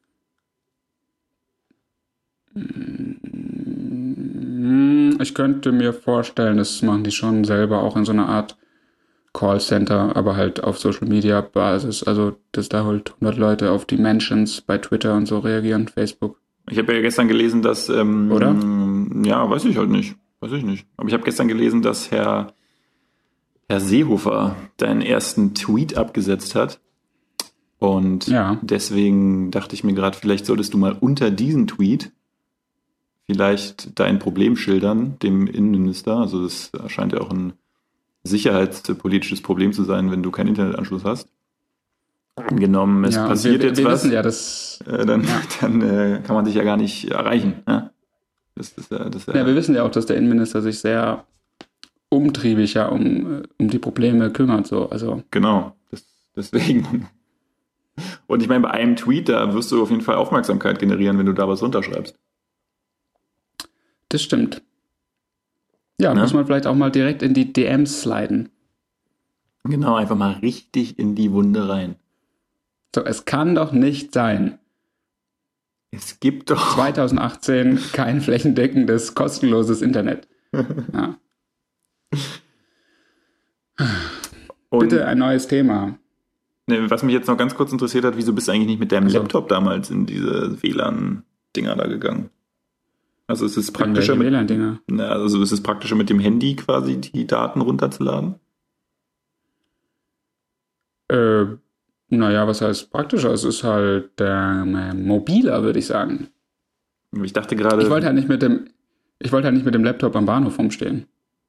Ich könnte mir vorstellen, das machen die schon selber auch in so einer Art Callcenter, aber halt auf Social Media Basis, also dass da halt 100 Leute auf die Mentions bei Twitter und so reagieren, Facebook. Ich habe ja gestern gelesen, dass oder? Ja, weiß ich nicht. Aber ich habe gestern gelesen, dass Herr Seehofer deinen ersten Tweet abgesetzt hat und deswegen dachte ich mir gerade, vielleicht solltest du mal unter diesen Tweet vielleicht dein Problem schildern, dem Innenminister, also das scheint ja auch ein sicherheitspolitisches Problem zu sein, wenn du keinen Internetanschluss hast. Angenommen, es passiert jetzt was, wissen ja, das, dann kann man dich ja gar nicht erreichen. Ja? Wir wissen ja auch, dass der Innenminister sich sehr umtriebig um die Probleme kümmert. So. Also. Genau, deswegen. Und ich meine, bei einem Tweet, da wirst du auf jeden Fall Aufmerksamkeit generieren, wenn du da was runterschreibst. Das stimmt. Ja, muss man vielleicht auch mal direkt in die DMs sliden. Genau, einfach mal richtig in die Wunde rein. So, es kann doch nicht sein. Es gibt doch 2018 kein flächendeckendes, kostenloses Internet. Ja. Bitte ein neues Thema. Ne, was mich jetzt noch ganz kurz interessiert hat, wieso bist du eigentlich nicht mit deinem Also. Laptop damals in diese WLAN-Dinger da gegangen? Also ist es praktischer Welche WLAN-Dinger? also ist es praktischer mit dem Handy quasi die Daten runterzuladen? Naja, was heißt praktischer? Es ist halt mobiler, würde ich sagen. Ich dachte gerade. Ich wollte halt nicht mit dem Laptop am Bahnhof rumstehen.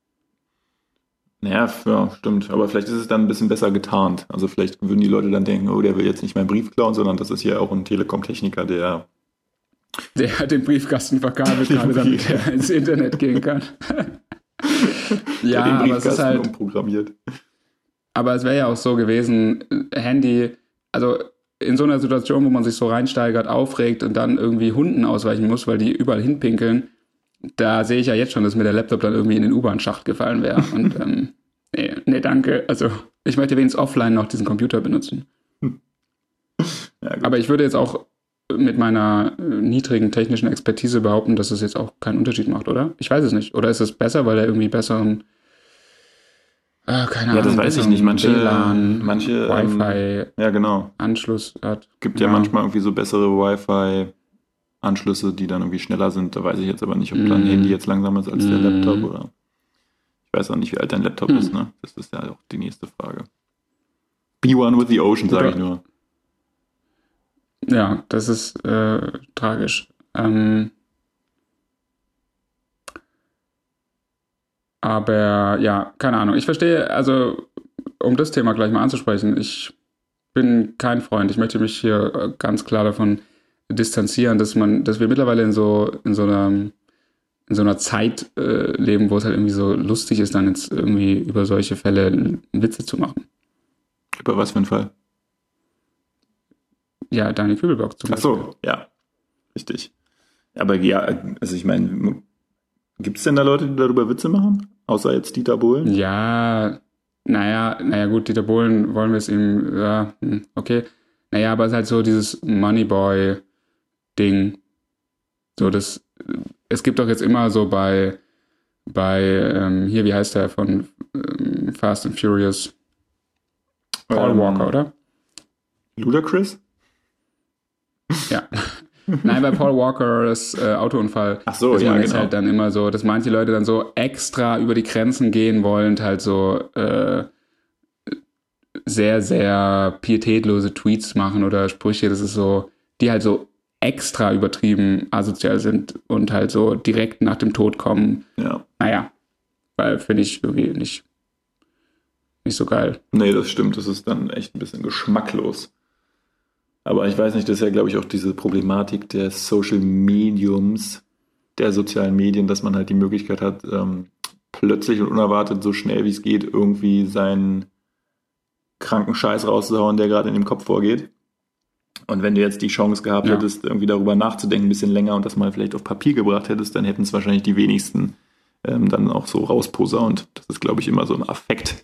Naja, ja, stimmt. Aber vielleicht ist es dann ein bisschen besser getarnt. Also vielleicht würden die Leute dann denken, oh, der will jetzt nicht meinen Brief klauen, sondern das ist hier auch ein Telekom-Techniker, der hat den Briefkasten verkabelt, gerade damit er ins Internet gehen kann. Ja, den aber es ist Briefkasten halt. umprogrammiert. Aber es wäre ja auch so gewesen, Handy, also in so einer Situation, wo man sich so reinsteigert, aufregt und dann irgendwie Hunden ausweichen muss, weil die überall hinpinkeln, da sehe ich ja jetzt schon, dass mir der Laptop dann irgendwie in den U-Bahn-Schacht gefallen wäre. Und nee, danke. Also ich möchte wenigstens offline noch diesen Computer benutzen. Ja, gut. Aber ich würde jetzt auch mit meiner niedrigen technischen Expertise behaupten, dass es jetzt auch keinen Unterschied macht, oder? Ich weiß es nicht. Oder ist es besser, weil er irgendwie besseren keine Ahnung, das weiß ich nicht. Manche Wi-Fi ja, genau. Anschluss hat. Gibt ja manchmal irgendwie so bessere Wi-Fi-Anschlüsse, die dann irgendwie schneller sind. Da weiß ich jetzt aber nicht, ob dein Handy jetzt langsamer ist als der Laptop oder. Ich weiß auch nicht, wie alt dein Laptop ist, ne? Das ist ja auch die nächste Frage. Be one with the ocean, sage ich nur. Ja, das ist tragisch. Aber ja, keine Ahnung. Ich verstehe, also um das Thema gleich mal anzusprechen, ich bin kein Freund. Ich möchte mich hier ganz klar davon distanzieren, dass wir mittlerweile in so einer Zeit leben, wo es halt irgendwie so lustig ist, dann jetzt irgendwie über solche Fälle Witze zu machen. Über was für einen Fall? Ja, Daniel Kübelberg zum Beispiel. Ach so, ja, richtig. Aber ja, also ich meine, gibt es denn da Leute, die darüber Witze machen? Außer jetzt Dieter Bohlen? Ja, naja, gut, Dieter Bohlen wollen wir es ihm, ja, okay. Naja, aber es ist halt so dieses Moneyboy-Ding. So, es gibt doch jetzt immer so bei hier, wie heißt der von Fast and Furious? Paul Walker, oder? Ludacris? Ja. Nein, bei Paul Walkers Autounfall. Ach so, ist ja, man genau. halt dann immer so, dass manche Leute dann so extra über die Grenzen gehen wollend, halt so sehr, sehr pietätlose Tweets machen oder Sprüche, das ist so, die halt so extra übertrieben asozial sind und halt so direkt nach dem Tod kommen. Ja. Naja, weil finde ich irgendwie nicht so geil. Nee, das stimmt, das ist dann echt ein bisschen geschmacklos. Aber ich weiß nicht, das ist ja, glaube ich, auch diese Problematik des Social Mediums, der sozialen Medien, dass man halt die Möglichkeit hat, plötzlich und unerwartet so schnell wie es geht, irgendwie seinen kranken Scheiß rauszuhauen, der gerade in dem Kopf vorgeht. Und wenn du jetzt die Chance gehabt hättest, irgendwie darüber nachzudenken, ein bisschen länger und das mal vielleicht auf Papier gebracht hättest, dann hätten es wahrscheinlich die wenigsten dann auch so rausposaunt. Das ist, glaube ich, immer so ein Affekt.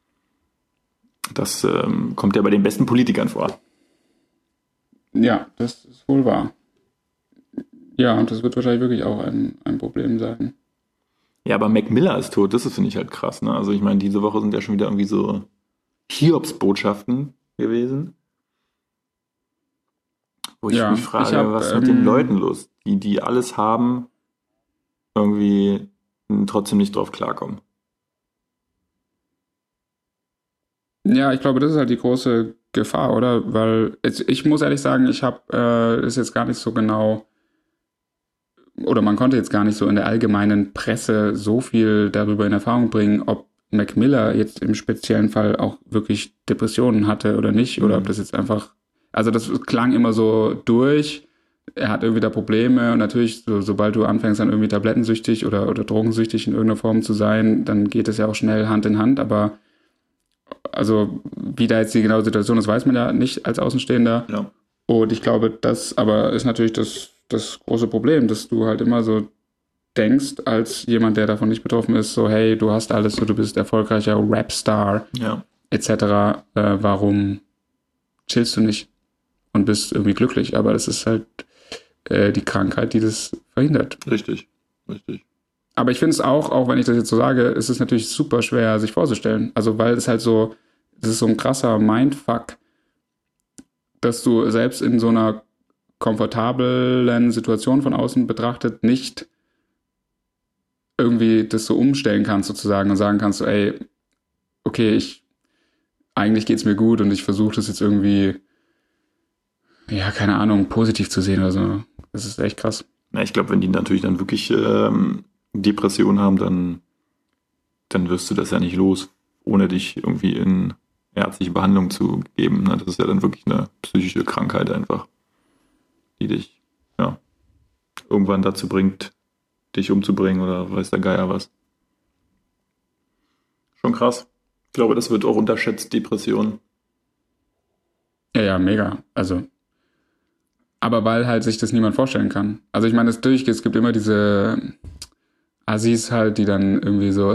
Das kommt ja bei den besten Politikern vor. Ja, das ist wohl wahr. Ja, und das wird wahrscheinlich wirklich auch ein Problem sein. Ja, aber Mac Miller ist tot, das finde ich halt krass, ne? Also ich meine, diese Woche sind ja schon wieder irgendwie so Hiobsbotschaften gewesen. Wo ich mich frage, was ist mit den Leuten los, die alles haben, irgendwie trotzdem nicht drauf klarkommen. Ja, ich glaube, das ist halt die große Gefahr, oder? Weil ich muss ehrlich sagen, ich habe ist jetzt gar nicht so genau, oder man konnte jetzt gar nicht so in der allgemeinen Presse so viel darüber in Erfahrung bringen, ob Mac Miller jetzt im speziellen Fall auch wirklich Depressionen hatte oder nicht, oder ob das jetzt einfach, also das klang immer so durch, er hat irgendwie da Probleme und natürlich, sobald du anfängst dann irgendwie tablettensüchtig oder drogensüchtig in irgendeiner Form zu sein, dann geht es ja auch schnell Hand in Hand, aber also wie da jetzt die genaue Situation ist, weiß man ja nicht als Außenstehender. Ja. Und ich glaube, das aber ist natürlich das große Problem, dass du halt immer so denkst, als jemand, der davon nicht betroffen ist, so hey, du hast alles, so, du bist erfolgreicher Rapstar, etc. Warum chillst du nicht und bist irgendwie glücklich? Aber das ist halt die Krankheit, die das verhindert. Richtig. Aber ich finde es auch wenn ich das jetzt so sage, ist es natürlich super schwer, sich vorzustellen. Also, weil es halt so, das ist so ein krasser Mindfuck, dass du selbst in so einer komfortablen Situation von außen betrachtet nicht irgendwie das so umstellen kannst sozusagen und sagen kannst, so, ey, okay, eigentlich geht's mir gut und ich versuche das jetzt irgendwie, ja, keine Ahnung, positiv zu sehen oder so. Das ist echt krass. Ja, ich glaube, wenn die natürlich dann wirklich Depressionen haben, dann wirst du das ja nicht los, ohne dich irgendwie in ärztliche Behandlung zu geben. Ne? Das ist ja dann wirklich eine psychische Krankheit einfach, die dich ja irgendwann dazu bringt, dich umzubringen oder weiß der Geier was. Schon krass. Ich glaube, das wird auch unterschätzt, Depressionen. Ja, mega. Also, aber weil halt sich das niemand vorstellen kann. Also ich meine, es gibt immer diese Assis halt, die dann irgendwie so,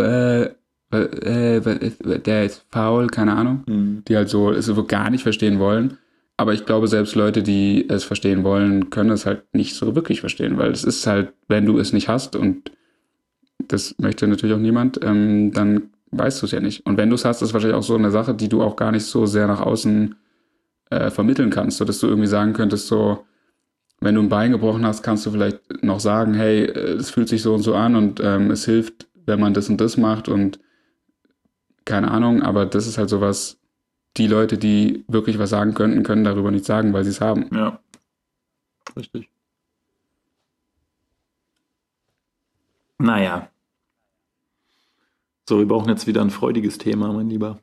der ist faul, keine Ahnung, die halt so es so gar nicht verstehen wollen. Aber ich glaube, selbst Leute, die es verstehen wollen, können es halt nicht so wirklich verstehen, weil es ist halt, wenn du es nicht hast und das möchte natürlich auch niemand, dann weißt du es ja nicht. Und wenn du es hast, ist wahrscheinlich auch so eine Sache, die du auch gar nicht so sehr nach außen vermitteln kannst, sodass du irgendwie sagen könntest, so, wenn du ein Bein gebrochen hast, kannst du vielleicht noch sagen, hey, es fühlt sich so und so an und es hilft, wenn man das und das macht und keine Ahnung, aber das ist halt sowas, die Leute, die wirklich was sagen könnten, können darüber nichts sagen, weil sie es haben. Ja, richtig. Naja. So, wir brauchen jetzt wieder ein freudiges Thema, mein Lieber.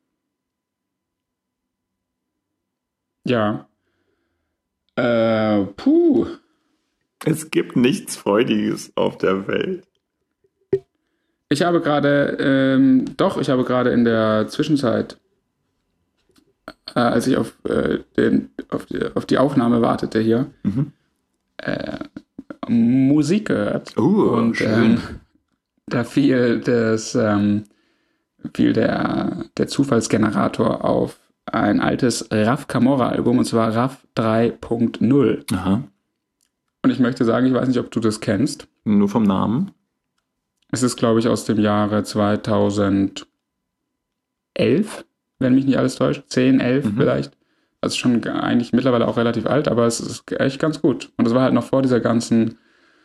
Ja. Es gibt nichts Freudiges auf der Welt. Ich habe gerade in der Zwischenzeit, als ich auf die Aufnahme wartete hier, Musik gehört. Und Schön. da fiel der Zufallsgenerator auf ein altes Raf Camorra-Album, und zwar Raf 3.0. Aha. Und ich möchte sagen, ich weiß nicht, ob du das kennst. Nur vom Namen. Es ist, glaube ich, aus dem Jahre 2011, wenn mich nicht alles täuscht. 10, 11 vielleicht. Also schon eigentlich mittlerweile auch relativ alt, aber es ist echt ganz gut. Und das war halt noch vor dieser ganzen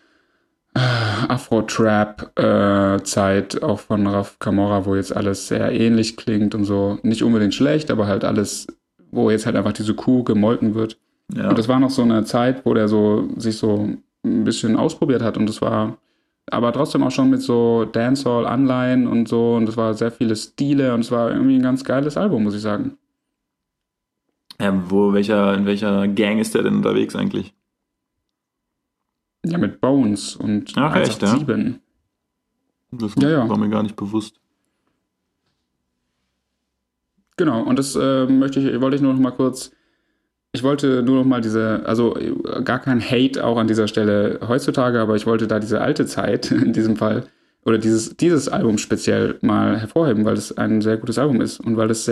Afro-Trap-Zeit auch von Raf Camorra, wo jetzt alles sehr ähnlich klingt und so. Nicht unbedingt schlecht, aber halt alles, wo jetzt halt einfach diese Kuh gemolken wird. Ja. Und das war noch so eine Zeit, wo der sich so ein bisschen ausprobiert hat und das war aber trotzdem auch schon mit so Dancehall-Anleihen und so und es war sehr viele Stile und es war irgendwie ein ganz geiles Album, muss ich sagen. In welcher Gang ist der denn unterwegs eigentlich? Ja, mit Bones und Ach, echt, ja? 187. Das Ja. war mir gar nicht bewusst. Genau, und das wollte ich nur noch mal kurz. Ich wollte nur noch mal also gar kein Hate auch an dieser Stelle heutzutage, aber ich wollte da diese alte Zeit in diesem Fall oder dieses Album speziell mal hervorheben, weil es ein sehr gutes Album ist und weil es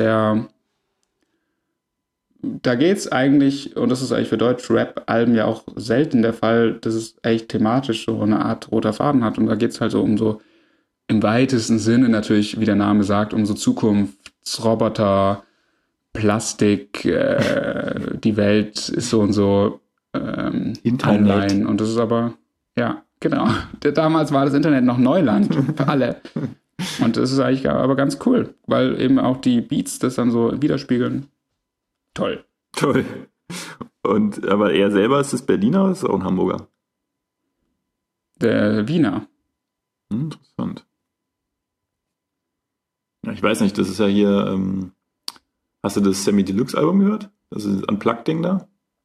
da geht's eigentlich, und das ist eigentlich für Deutsch-Rap-Alben ja auch selten der Fall, dass es echt thematisch so eine Art roter Faden hat und da geht's halt so um so im weitesten Sinne natürlich, wie der Name sagt, um so Zukunftsroboter, Plastik, die Welt ist so und so online. Und das ist aber, ja, genau. Damals war das Internet noch Neuland für alle. Und das ist eigentlich aber ganz cool, weil eben auch die Beats das dann so widerspiegeln. Toll. Und aber er selber ist es Berliner oder ist er auch ein Hamburger? Der Wiener. Interessant. Ja, ich weiß nicht, das ist ja hier, hast du das Sammy Deluxe Album gehört? Das ist ein Unplugged-Ding da?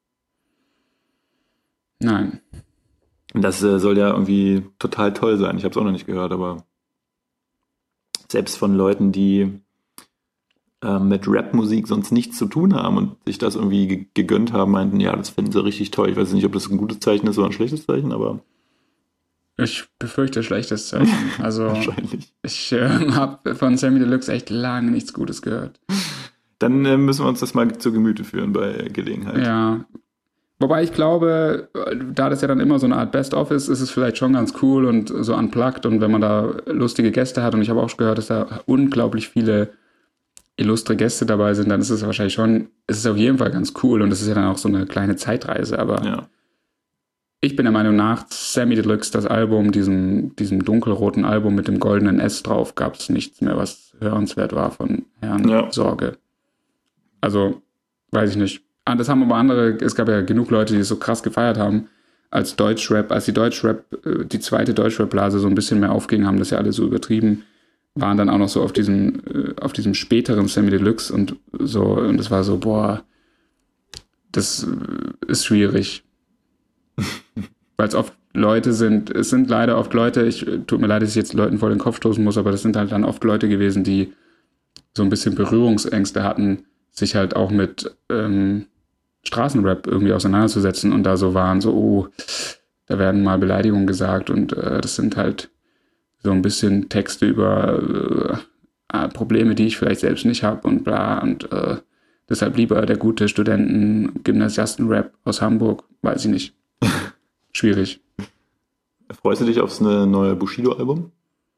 Nein. Das soll ja irgendwie total toll sein. Ich habe es auch noch nicht gehört, aber selbst von Leuten, die mit Rap-Musik sonst nichts zu tun haben und sich das irgendwie gegönnt haben, meinten, ja, das finden sie richtig toll. Ich weiß nicht, ob das ein gutes Zeichen ist oder ein schlechtes Zeichen, aber ich befürchte schlechtes Zeichen. Also wahrscheinlich. Ich habe von Sammy Deluxe echt lange nichts Gutes gehört. Dann müssen wir uns das mal zu Gemüte führen bei Gelegenheit. Ja. Wobei ich glaube, da das ja dann immer so eine Art Best-of ist es vielleicht schon ganz cool und so unplugged und wenn man da lustige Gäste hat und ich habe auch gehört, dass da unglaublich viele illustre Gäste dabei sind, dann ist es wahrscheinlich schon, es ist auf jeden Fall ganz cool und es ist ja dann auch so eine kleine Zeitreise, aber Ja. ich bin der Meinung, nach Samy Deluxe, das Album, diesem dunkelroten Album mit dem goldenen S drauf, gab es nichts mehr, was hörenswert war von Herrn Sorge. Also, weiß ich nicht. Das haben aber andere, es gab ja genug Leute, die es so krass gefeiert haben, als die die zweite Deutschrap-Blase so ein bisschen mehr aufging, haben das ja alle so übertrieben, waren dann auch noch so auf diesem späteren Samy Deluxe und so, und es war so, boah, das ist schwierig. Weil es oft Leute sind, es sind leider oft Leute, tut mir leid, dass ich jetzt Leuten vor den Kopf stoßen muss, aber das sind halt dann oft Leute gewesen, die so ein bisschen Berührungsängste hatten, sich halt auch mit Straßenrap irgendwie auseinanderzusetzen und da so waren, so, oh, da werden mal Beleidigungen gesagt und das sind halt so ein bisschen Texte über Probleme, die ich vielleicht selbst nicht habe und bla und deshalb lieber der gute Studenten-Gymnasiasten-Rap aus Hamburg, weiß ich nicht. Schwierig. Freust du dich aufs neue Bushido-Album?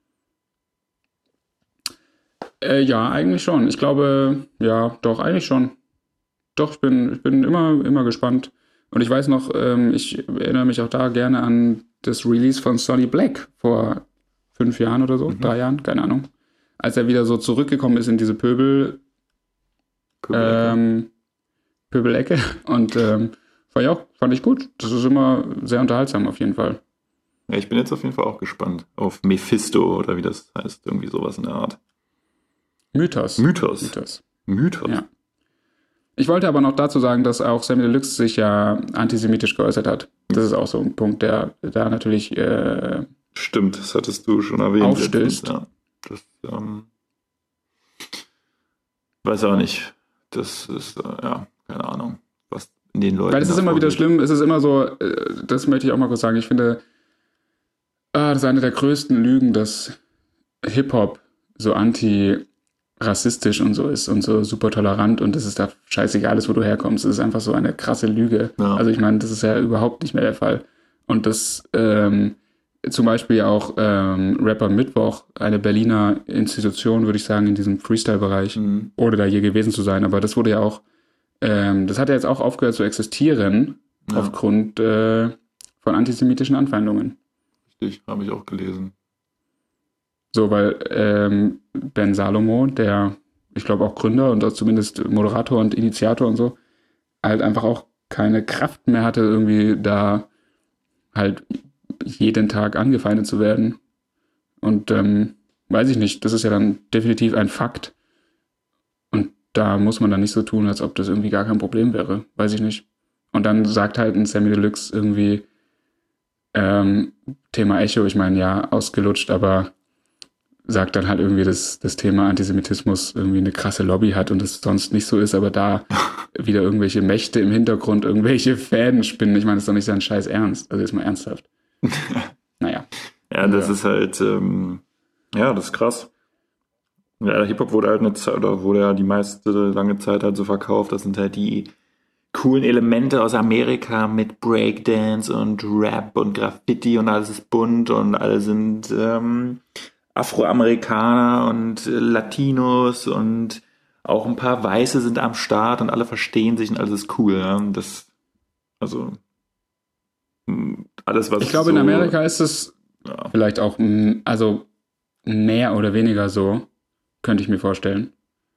Ja, eigentlich schon. Ich glaube, ja, doch, eigentlich schon. Doch, ich bin immer gespannt. Und ich weiß noch, ich erinnere mich auch da gerne an das Release von Sonny Black vor 5 Jahren oder so, 3 Jahren, keine Ahnung. Als er wieder so zurückgekommen ist in diese Pöbelecke. Und fand ich gut. Das ist immer sehr unterhaltsam auf jeden Fall. Ja, ich bin jetzt auf jeden Fall auch gespannt auf Mephisto oder wie das heißt. Irgendwie sowas in der Art. Mythos. Ja. Ich wollte aber noch dazu sagen, dass auch Samy Deluxe sich ja antisemitisch geäußert hat. Das ist auch so ein Punkt, der da natürlich stimmt, das hattest du schon erwähnt. Aufstößt. Ja. Das weiß auch nicht. Das ist, keine Ahnung, was in den Leuten. Weil es ist immer wieder schlimm, es ist immer so, das möchte ich auch mal kurz sagen, ich finde, das ist eine der größten Lügen, dass Hip-Hop so rassistisch und so ist und so super tolerant und dass es da scheißegal ist, wo du herkommst. Das ist einfach so eine krasse Lüge. Ja. Also ich meine, das ist ja überhaupt nicht mehr der Fall. Und das zum Beispiel auch Rapper Mittwoch, eine Berliner Institution, würde ich sagen, in diesem Freestyle-Bereich, ohne da je gewesen zu sein. Aber das wurde ja auch, das hat ja jetzt auch aufgehört zu existieren, aufgrund von antisemitischen Anfeindungen. Richtig, habe ich auch gelesen. So, weil Ben Salomo, der, ich glaube auch Gründer und auch zumindest Moderator und Initiator und so, halt einfach auch keine Kraft mehr hatte, irgendwie da halt jeden Tag angefeindet zu werden. Und weiß ich nicht, das ist ja dann definitiv ein Fakt. Und da muss man dann nicht so tun, als ob das irgendwie gar kein Problem wäre. Weiß ich nicht. Und dann sagt halt ein Samy Deluxe irgendwie Thema Echo, ich meine, ja, ausgelutscht, aber sagt dann halt irgendwie, dass das Thema Antisemitismus irgendwie eine krasse Lobby hat und es sonst nicht so ist, aber da wieder irgendwelche Mächte im Hintergrund, irgendwelche Fäden spinnen. Ich meine, das ist doch nicht sein Scheiß Ernst. Also ist mal ernsthaft. Naja. Ja, das ist halt, das ist krass. Ja, Hip-Hop wurde halt wurde ja die meiste lange Zeit halt so verkauft. Das sind halt die coolen Elemente aus Amerika mit Breakdance und Rap und Graffiti und alles ist bunt und alle sind Afroamerikaner und Latinos und auch ein paar Weiße sind am Start und alle verstehen sich und alles ist cool. Ja? Das, also alles, was ich glaube, in Amerika ist es vielleicht auch also mehr oder weniger so, könnte ich mir vorstellen.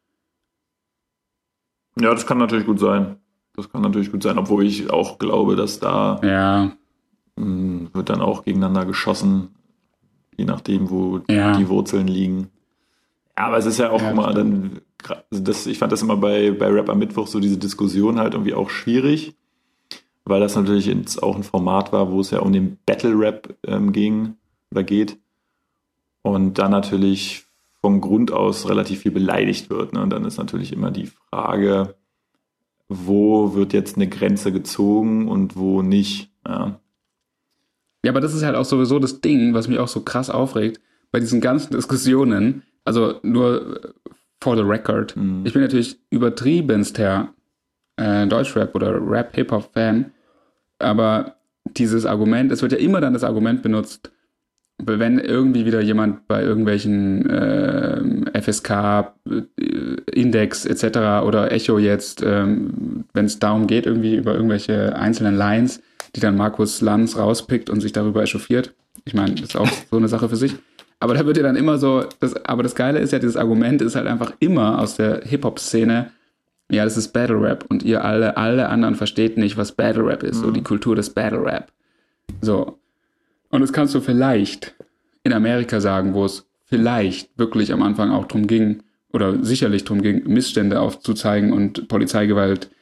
Ja, das kann natürlich gut sein. Obwohl ich auch glaube, dass da wird dann auch gegeneinander geschossen, je nachdem, wo die Wurzeln liegen. Ja, aber es ist ja auch immer dann, ich fand das immer bei Rap am Mittwoch so diese Diskussion halt irgendwie auch schwierig, weil das natürlich jetzt auch ein Format war, wo es ja um den Battle-Rap ging oder geht und dann natürlich von Grund aus relativ viel beleidigt wird. Ne? Und dann ist natürlich immer die Frage, wo wird jetzt eine Grenze gezogen und wo nicht. Ja, aber das ist halt auch sowieso das Ding, was mich auch so krass aufregt, bei diesen ganzen Diskussionen, also nur for the record, ich bin natürlich übertriebenster Deutschrap- oder Rap-Hip-Hop-Fan, aber dieses Argument, es wird ja immer dann das Argument benutzt, wenn irgendwie wieder jemand bei irgendwelchen FSK, Index etc. oder Echo jetzt, wenn es darum geht, irgendwie über irgendwelche einzelnen Lines, die dann Markus Lanz rauspickt und sich darüber echauffiert. Ich meine, das ist auch so eine Sache für sich. Aber da wird ja dann immer so, aber das Geile ist ja, dieses Argument ist halt einfach immer aus der Hip-Hop-Szene, ja, das ist Battle Rap und ihr alle anderen versteht nicht, was Battle Rap ist, so die Kultur des Battle Rap. So. Und das kannst du vielleicht in Amerika sagen, wo es vielleicht wirklich am Anfang auch drum ging, oder sicherlich drum ging, Missstände aufzuzeigen und Polizeigewalt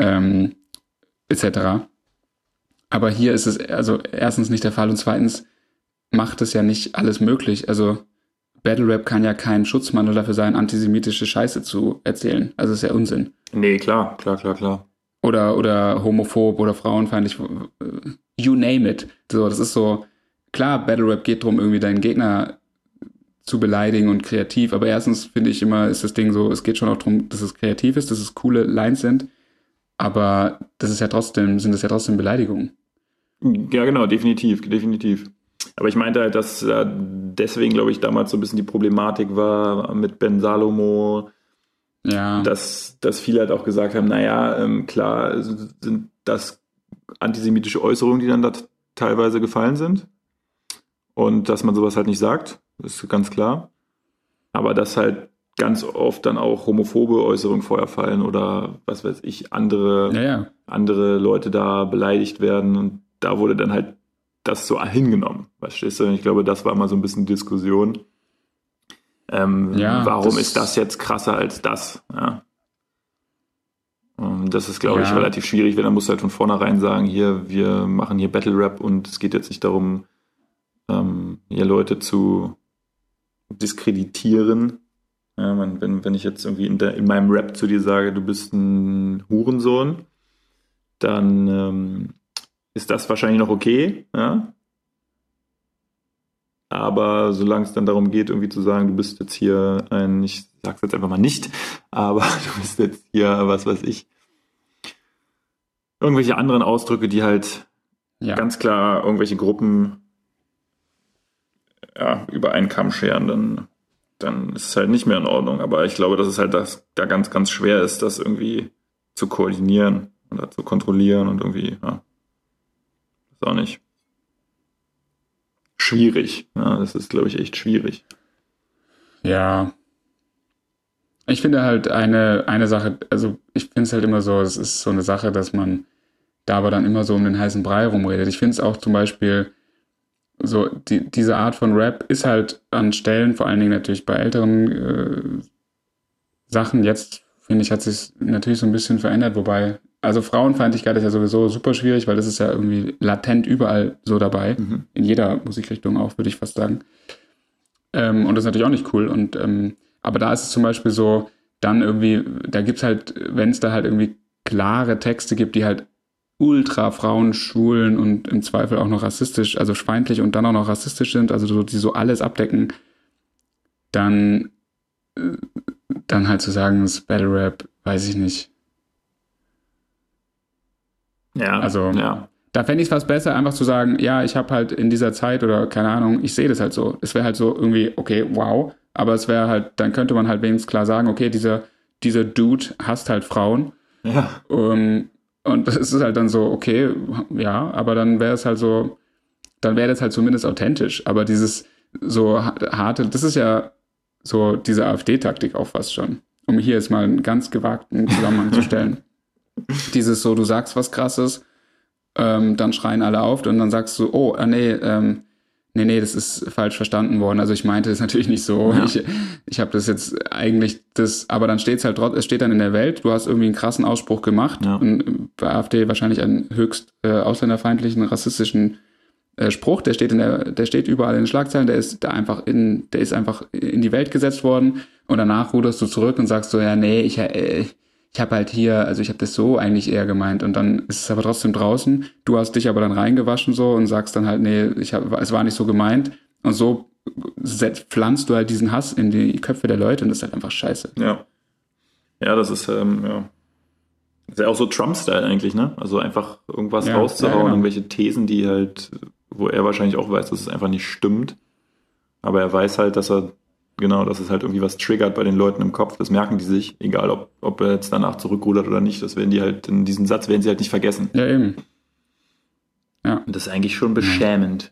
etc. Aber hier ist es also erstens nicht der Fall und zweitens macht es ja nicht alles möglich. Also Battle Rap kann ja kein Schutzmantel dafür sein, antisemitische Scheiße zu erzählen. Also ist ja Unsinn. Nee, klar. Oder homophob oder frauenfeindlich, you name it. So, das ist so, klar, Battle Rap geht darum, irgendwie deinen Gegner zu beleidigen und kreativ, aber erstens finde ich immer, ist das Ding so, es geht schon auch darum, dass es kreativ ist, dass es coole Lines sind, aber das ist ja trotzdem, sind das ja trotzdem Beleidigungen. Ja, genau, definitiv. Aber ich meinte halt, dass deswegen, glaube ich, damals so ein bisschen die Problematik war mit Ben Salomo, ja. dass viele halt auch gesagt haben, naja, klar sind das antisemitische Äußerungen, die dann da teilweise gefallen sind und dass man sowas halt nicht sagt, ist ganz klar. Aber dass halt ganz oft dann auch homophobe Äußerungen vorher fallen oder was weiß ich, andere Leute da beleidigt werden und da wurde dann halt das so hingenommen, verstehst du? Ich glaube, das war mal so ein bisschen Diskussion. Warum ist das jetzt krasser als das? Ja. Das ist, glaube ich, relativ schwierig, weil dann musst du halt von vornherein sagen, hier, wir machen hier Battle Rap und es geht jetzt nicht darum, hier Leute zu diskreditieren. Ja, wenn ich jetzt irgendwie in meinem Rap zu dir sage, du bist ein Hurensohn, dann ist das wahrscheinlich noch okay, ja. Aber solange es dann darum geht, irgendwie zu sagen, du bist jetzt hier ich sag's jetzt einfach mal nicht, aber du bist jetzt hier, was weiß ich, irgendwelche anderen Ausdrücke, die halt ganz klar irgendwelche Gruppen über einen Kamm scheren, dann ist es halt nicht mehr in Ordnung. Aber ich glaube, dass es halt da ganz, ganz schwer ist, das irgendwie zu koordinieren oder zu kontrollieren und irgendwie, ist auch nicht schwierig. Ja, das ist, glaube ich, echt schwierig. Ja. Ich finde halt eine Sache, also ich finde es halt immer so, es ist so eine Sache, dass man da aber dann immer so um den heißen Brei rumredet. Ich finde es auch zum Beispiel so, diese Art von Rap ist halt an Stellen, vor allen Dingen natürlich bei älteren Sachen, jetzt finde ich, hat sich natürlich so ein bisschen verändert, wobei, also Frauenfeindlichkeit ist ja sowieso super schwierig, weil das ist ja irgendwie latent überall so dabei, in jeder Musikrichtung auch, würde ich fast sagen. Und das ist natürlich auch nicht cool. Und aber da ist es zum Beispiel so, dann irgendwie, da gibt's halt, wenn es da halt irgendwie klare Texte gibt, die halt ultra frauenschwulen und im Zweifel auch noch rassistisch, also feindlich und dann auch noch rassistisch sind, also so, die so alles abdecken, dann halt zu sagen, das Battle Rap, weiß ich nicht. Ja, also da fände ich es fast besser, einfach zu sagen, ja, ich habe halt in dieser Zeit oder keine Ahnung, ich sehe das halt so. Es wäre halt so irgendwie, okay, wow, aber es wäre halt, dann könnte man halt wenigstens klar sagen, okay, dieser Dude hasst halt Frauen. Ja. Und das ist halt dann so, okay, ja, aber dann wäre es halt so, dann wäre das halt zumindest authentisch. Aber dieses so harte, das ist ja so diese AfD-Taktik auch fast schon. Um hier jetzt mal einen ganz gewagten Zusammenhang zu stellen. Dieses so, du sagst was Krasses, dann schreien alle auf und dann sagst du, oh, nee, das ist falsch verstanden worden. Also ich meinte es natürlich nicht so. Ja. Ich habe das jetzt eigentlich, aber dann steht es halt trotzdem, es steht dann in der Welt, du hast irgendwie einen krassen Ausspruch gemacht. Ja. Und bei AfD wahrscheinlich einen höchst ausländerfeindlichen, rassistischen Spruch, der steht überall in den Schlagzeilen, der ist einfach in die Welt gesetzt worden und danach ruderst du zurück und sagst so, ja, nee, ich habe halt hier, also ich habe das so eigentlich eher gemeint und dann ist es aber trotzdem draußen. Du hast dich aber dann reingewaschen so und sagst dann halt, nee, es war nicht so gemeint. Und so pflanzt du halt diesen Hass in die Köpfe der Leute und das ist halt einfach scheiße. Ja. Ja, das ist, Das ist ja auch so Trump-Style eigentlich, ne? Also einfach irgendwas rauszuhauen, irgendwelche Thesen, die halt, wo er wahrscheinlich auch weiß, dass es einfach nicht stimmt. Aber er weiß halt, dass es halt irgendwie was triggert bei den Leuten im Kopf. Das merken die sich, egal ob er jetzt danach zurückrudert oder nicht. Das werden die halt, in diesem Satz werden sie halt nicht vergessen. Ja, eben. Ja. Und das ist eigentlich schon beschämend.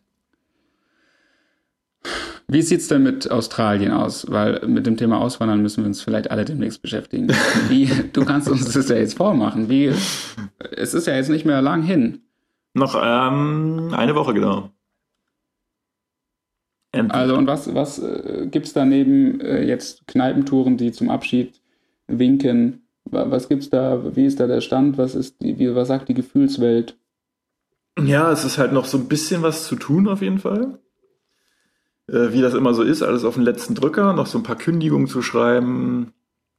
Wie sieht's denn mit Australien aus? Weil mit dem Thema Auswandern müssen wir uns vielleicht alle demnächst beschäftigen. Du kannst uns das ja jetzt vormachen. Es ist ja jetzt nicht mehr lang hin. Noch eine Woche, genau. Also und was gibt's da neben jetzt Kneipentouren, die zum Abschied winken? Was gibt's da? Wie ist da der Stand? Was sagt die Gefühlswelt? Ja, es ist halt noch so ein bisschen was zu tun auf jeden Fall. Wie das immer so ist, alles auf den letzten Drücker, noch so ein paar Kündigungen zu schreiben.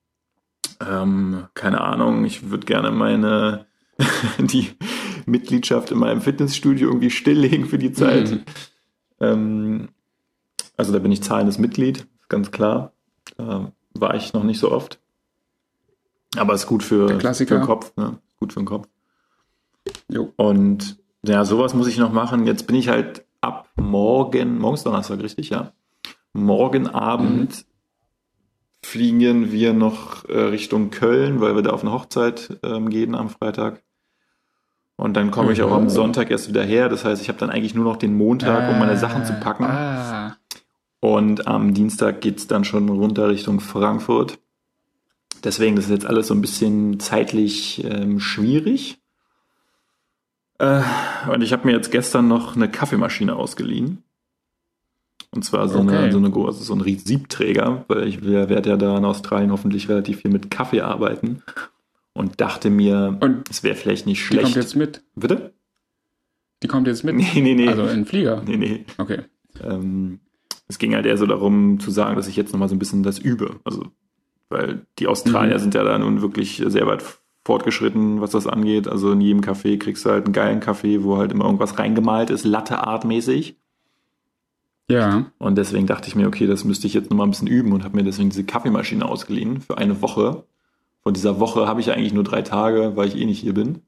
Keine Ahnung, ich würde gerne die Mitgliedschaft in meinem Fitnessstudio irgendwie stilllegen für die Zeit. Also da bin ich zahlendes Mitglied, ganz klar. War ich noch nicht so oft. Aber ist gut für den Kopf. Ne? Gut für den Kopf. Jo. Und ja, sowas muss ich noch machen. Jetzt bin ich halt ab morgens Donnerstag, richtig, ja. Morgen Abend fliegen wir noch Richtung Köln, weil wir da auf eine Hochzeit gehen am Freitag. Und dann komme ich auch am Sonntag erst wieder her. Das heißt, ich habe dann eigentlich nur noch den Montag, um meine Sachen zu packen. Und am Dienstag geht es dann schon runter Richtung Frankfurt. Deswegen, das ist jetzt alles so ein bisschen zeitlich schwierig. Und ich habe mir jetzt gestern noch eine Kaffeemaschine ausgeliehen. Und zwar so ein Siebträger, weil ich werde ja da in Australien hoffentlich relativ viel mit Kaffee arbeiten. Und dachte mir, es wäre vielleicht nicht schlecht. Die kommt jetzt mit? Bitte? Die kommt jetzt mit? Nee. Also in den Flieger? Nee. Okay. Es ging halt eher so darum zu sagen, dass ich jetzt nochmal so ein bisschen das übe. Also, weil die Australier sind ja da nun wirklich sehr weit fortgeschritten, was das angeht. Also in jedem Café kriegst du halt einen geilen Kaffee, wo halt immer irgendwas reingemalt ist, Latte-Art-mäßig. Ja. Und deswegen dachte ich mir, okay, das müsste ich jetzt nochmal ein bisschen üben und habe mir deswegen diese Kaffeemaschine ausgeliehen für eine Woche. Von dieser Woche habe ich eigentlich nur 3 Tage, weil ich eh nicht hier bin.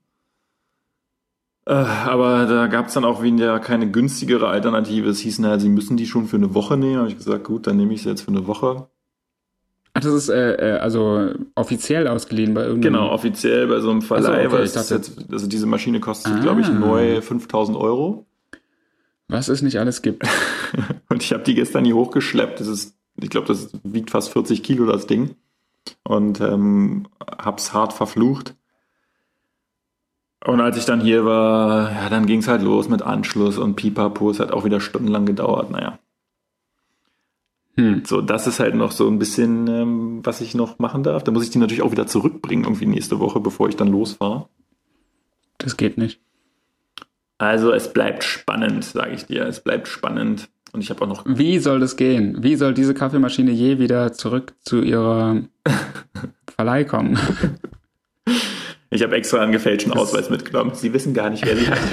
Aber da gab es dann auch wieder keine günstigere Alternative. Es hieß, naja, sie müssen die schon für eine Woche nehmen. Da habe ich gesagt, gut, dann nehme ich sie jetzt für eine Woche. Ach, das ist also offiziell ausgeliehen bei irgendeinem... Genau, offiziell bei so einem Verleih. Okay, also diese Maschine kostet, glaube ich, neu 5.000 €. Was es nicht alles gibt. Und ich habe die gestern hier hochgeschleppt. Ich glaube, das wiegt fast 40 Kilo, das Ding. Und hab's hart verflucht. Und als ich dann hier war, ja, dann ging es halt los mit Anschluss und Pipapo. Es hat auch wieder stundenlang gedauert, naja. So, das ist halt noch so ein bisschen, was ich noch machen darf. Da muss ich die natürlich auch wieder zurückbringen, irgendwie nächste Woche, bevor ich dann losfahre. Das geht nicht. Also es bleibt spannend, sage ich dir. Es bleibt spannend. Und ich habe auch noch... Wie soll das gehen? Wie soll diese Kaffeemaschine je wieder zurück zu ihrer Verleih kommen? Ich habe extra einen gefälschten Ausweis mitgenommen. Sie wissen gar nicht, wer sie hat.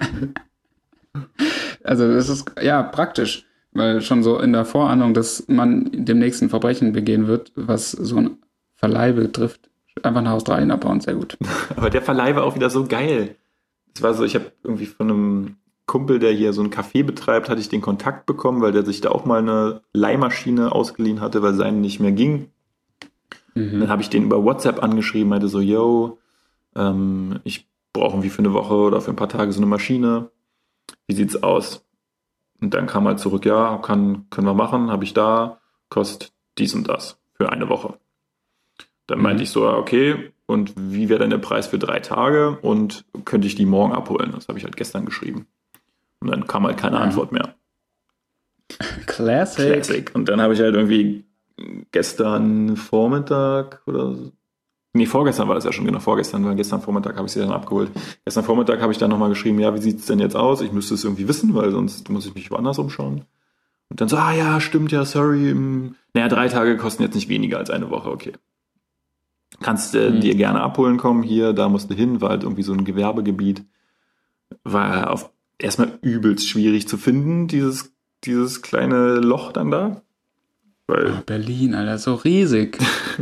Also das ist ja praktisch, weil schon so in der Vorahnung, dass man demnächst ein Verbrechen begehen wird, was so ein Verleih betrifft, einfach nach Australien abbauen, sehr gut. Aber der Verleih war auch wieder so geil. Es war so, ich habe irgendwie von einem Kumpel, der hier so ein Café betreibt, hatte ich den Kontakt bekommen, weil der sich da auch mal eine Leihmaschine ausgeliehen hatte, weil seine nicht mehr ging. Dann habe ich den über WhatsApp angeschrieben, meinte so, yo, ich brauche irgendwie für eine Woche oder für ein paar Tage so eine Maschine. Wie sieht's aus? Und dann kam halt zurück, ja, können wir machen, habe ich da, kostet dies und das für eine Woche. Dann meinte ich so, okay, und wie wäre denn der Preis für 3 Tage und könnte ich die morgen abholen? Das habe ich halt gestern geschrieben. Und dann kam halt keine Antwort mehr. Classic. Und dann habe ich halt irgendwie gestern Vormittag oder so. Nee, vorgestern war das ja schon, genau, weil gestern Vormittag habe ich sie dann abgeholt. Gestern Vormittag habe ich dann nochmal geschrieben, ja, wie sieht es denn jetzt aus? Ich müsste es irgendwie wissen, weil sonst muss ich mich woanders umschauen. Und dann so, ja, stimmt, ja, sorry. Naja, 3 Tage kosten jetzt nicht weniger als eine Woche, okay. Kannst dir gerne abholen kommen, hier, da musst du hin, war halt irgendwie so ein Gewerbegebiet. War erstmal übelst schwierig zu finden, dieses kleine Loch dann da. Weil Berlin, Alter, so riesig.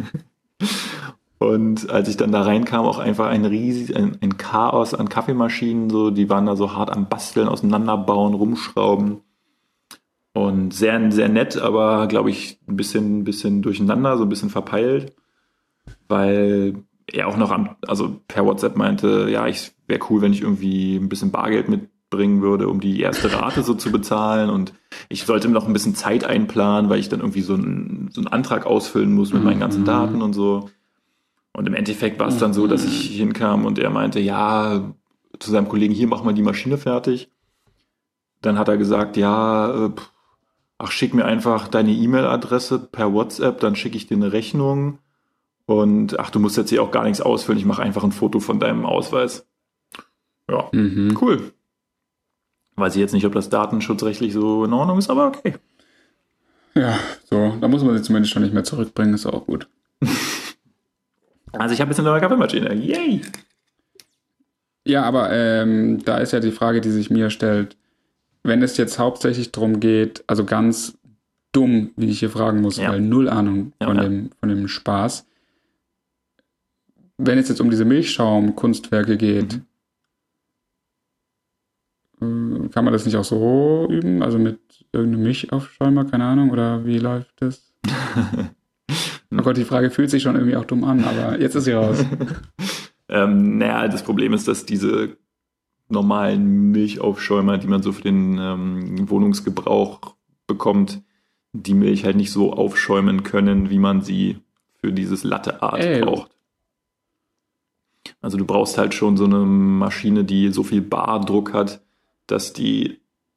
Und als ich dann da reinkam, auch einfach ein Chaos an Kaffeemaschinen, so, die waren da so hart am Basteln, auseinanderbauen, rumschrauben. Und sehr, sehr nett, aber glaube ich ein bisschen durcheinander, so ein bisschen verpeilt, weil er auch noch per WhatsApp meinte, ja, ich wäre cool, wenn ich irgendwie ein bisschen Bargeld mitbringen würde, um die erste Rate so zu bezahlen, und ich sollte mir noch ein bisschen Zeit einplanen, weil ich dann irgendwie so einen Antrag ausfüllen muss mit meinen ganzen Daten und so. Und im Endeffekt war es dann so, dass ich hinkam und er meinte, ja, zu seinem Kollegen, hier, mach mal die Maschine fertig. Dann hat er gesagt, ja, schick mir einfach deine E-Mail-Adresse per WhatsApp, dann schicke ich dir eine Rechnung. Und du musst jetzt hier auch gar nichts ausfüllen, ich mache einfach ein Foto von deinem Ausweis. Ja, cool. Weiß ich jetzt nicht, ob das datenschutzrechtlich so in Ordnung ist, aber okay. Ja, so, da muss man sie zumindest schon nicht mehr zurückbringen, ist auch gut. Also ich habe jetzt eine neue Kaffeemaschine. Yay! Ja, aber da ist ja die Frage, die sich mir stellt, wenn es jetzt hauptsächlich darum geht, also ganz dumm, wie ich hier fragen muss, weil null Ahnung von dem Spaß. Wenn es jetzt um diese Milchschaum-Kunstwerke geht, kann man das nicht auch so üben? Also mit irgendeinem Milchaufschäumer, keine Ahnung, oder wie läuft das? Oh Gott, die Frage fühlt sich schon irgendwie auch dumm an, aber jetzt ist sie raus. Das Problem ist, dass diese normalen Milchaufschäumer, die man so für den Wohnungsgebrauch bekommt, die Milch halt nicht so aufschäumen können, wie man sie für dieses Latte-Art braucht. Also du brauchst halt schon so eine Maschine, die so viel Bardruck hat, dass die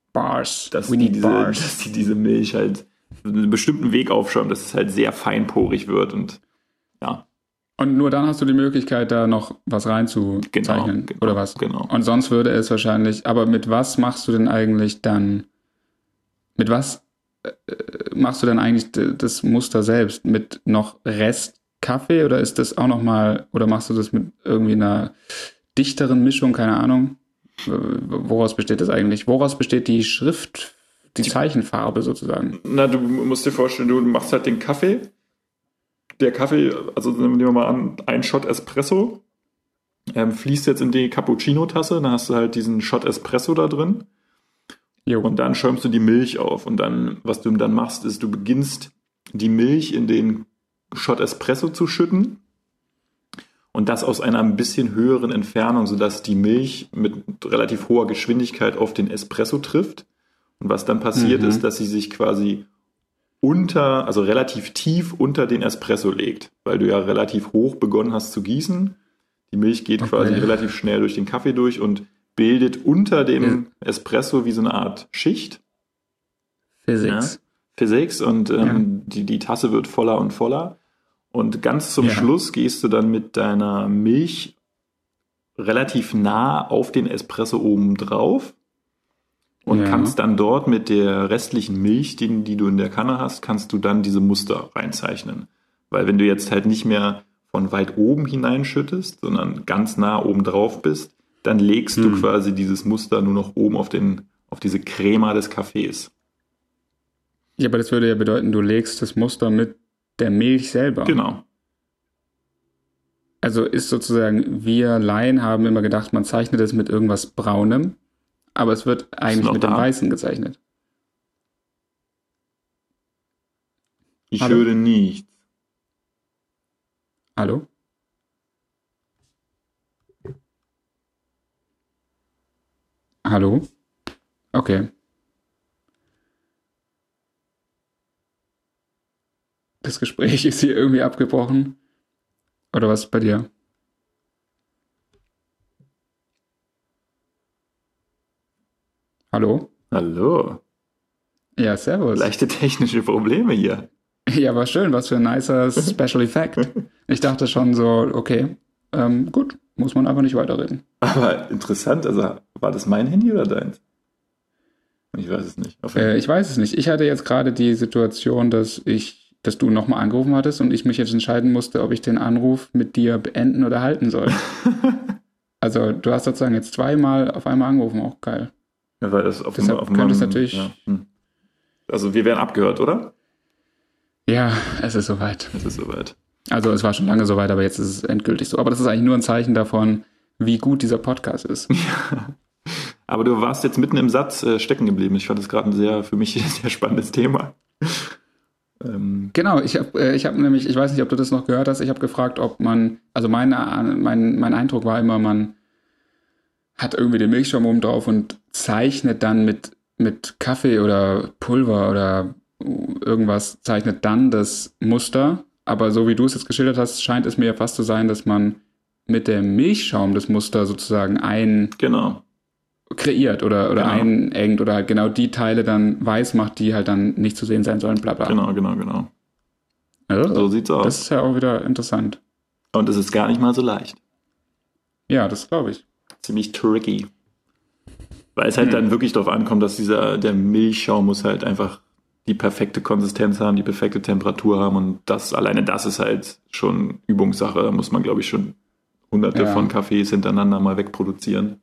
diese Milch halt einen bestimmten Weg aufschäumt, dass es halt sehr feinporig wird und ja. Und nur dann hast du die Möglichkeit, da noch was reinzuzeichnen, oder was? Genau. Und sonst würde es wahrscheinlich, aber mit was machst du denn eigentlich dann, mit was machst du dann eigentlich das Muster selbst? Mit noch Rest Kaffee oder ist das auch nochmal, oder machst du das mit irgendwie einer dichteren Mischung, keine Ahnung? Woraus besteht das eigentlich? Woraus besteht die Schrift, die Zeichenfarbe sozusagen? Na, du musst dir vorstellen, du machst halt den Kaffee. Der Kaffee, also nehmen wir mal an, ein Shot Espresso, fließt jetzt in die Cappuccino-Tasse, dann hast du halt diesen Shot Espresso da drin. Jo. Und dann schäumst du die Milch auf. Und dann, was du dann machst, ist, du beginnst die Milch in den Shot Espresso zu schütten und das aus einer ein bisschen höheren Entfernung, sodass die Milch mit relativ hoher Geschwindigkeit auf den Espresso trifft. Und was dann passiert ist, dass sie sich quasi also relativ tief unter den Espresso legt, weil du ja relativ hoch begonnen hast zu gießen. Die Milch geht quasi relativ schnell durch den Kaffee durch und bildet unter dem Espresso wie so eine Art Schicht. Physics und die Tasse wird voller und voller. Und ganz zum Schluss gehst du dann mit deiner Milch relativ nah auf den Espresso oben drauf und kannst dann dort mit der restlichen Milch, die du in der Kanne hast, kannst du dann diese Muster reinzeichnen. Weil wenn du jetzt halt nicht mehr von weit oben hineinschüttest, sondern ganz nah oben drauf bist, dann legst du quasi dieses Muster nur noch oben auf diese Crema des Kaffees. Ja, aber das würde ja bedeuten, du legst das Muster mit der Milch selber. Genau. Also ist sozusagen, wir Laien haben immer gedacht, man zeichnet es mit irgendwas Braunem, aber es wird eigentlich mit dem Weißen gezeichnet. Ich höre nichts. Hallo? Hallo? Okay. Das Gespräch ist hier irgendwie abgebrochen. Oder was ist bei dir? Hallo? Hallo. Ja, servus. Leichte technische Probleme hier. Ja, war schön. Was für ein nicer Special Effect. Ich dachte schon so, okay, gut, muss man einfach nicht weiterreden. Aber interessant, also war das mein Handy oder deins? Ich weiß es nicht. Ich weiß es nicht. Ich hatte jetzt gerade die Situation, dass du nochmal angerufen hattest und ich mich jetzt entscheiden musste, ob ich den Anruf mit dir beenden oder halten soll. Also du hast sozusagen jetzt zweimal auf einmal angerufen, auch geil. Ja, weil das auf natürlich. Ja. Also wir werden abgehört, oder? Ja, es ist soweit. Also es war schon lange soweit, aber jetzt ist es endgültig so. Aber das ist eigentlich nur ein Zeichen davon, wie gut dieser Podcast ist. Ja. Aber du warst jetzt mitten im Satz stecken geblieben. Ich fand das gerade für mich ein sehr spannendes Thema. Genau, ich hab nämlich, ich weiß nicht, ob du das noch gehört hast, ich habe gefragt, ob man, also mein Eindruck war immer, man hat irgendwie den Milchschaum oben drauf und zeichnet dann mit Kaffee oder Pulver oder irgendwas, zeichnet dann das Muster. Aber so wie du es jetzt geschildert hast, scheint es mir fast zu sein, dass man mit dem Milchschaum das Muster sozusagen Genau. kreiert oder Genau. einengt oder halt genau die Teile dann weiß macht, die halt dann nicht zu sehen sein sollen, bla bla. Genau. Also, So sieht's aus. das ist ja auch wieder interessant. Und es ist gar nicht mal so leicht. Ja, das glaube ich. Ziemlich tricky. Weil es halt dann wirklich darauf ankommt, dass der Milchschaum muss halt einfach die perfekte Konsistenz haben, die perfekte Temperatur haben und alleine das ist halt schon Übungssache. Da muss man, glaube ich, schon hunderte von Kaffees hintereinander mal wegproduzieren.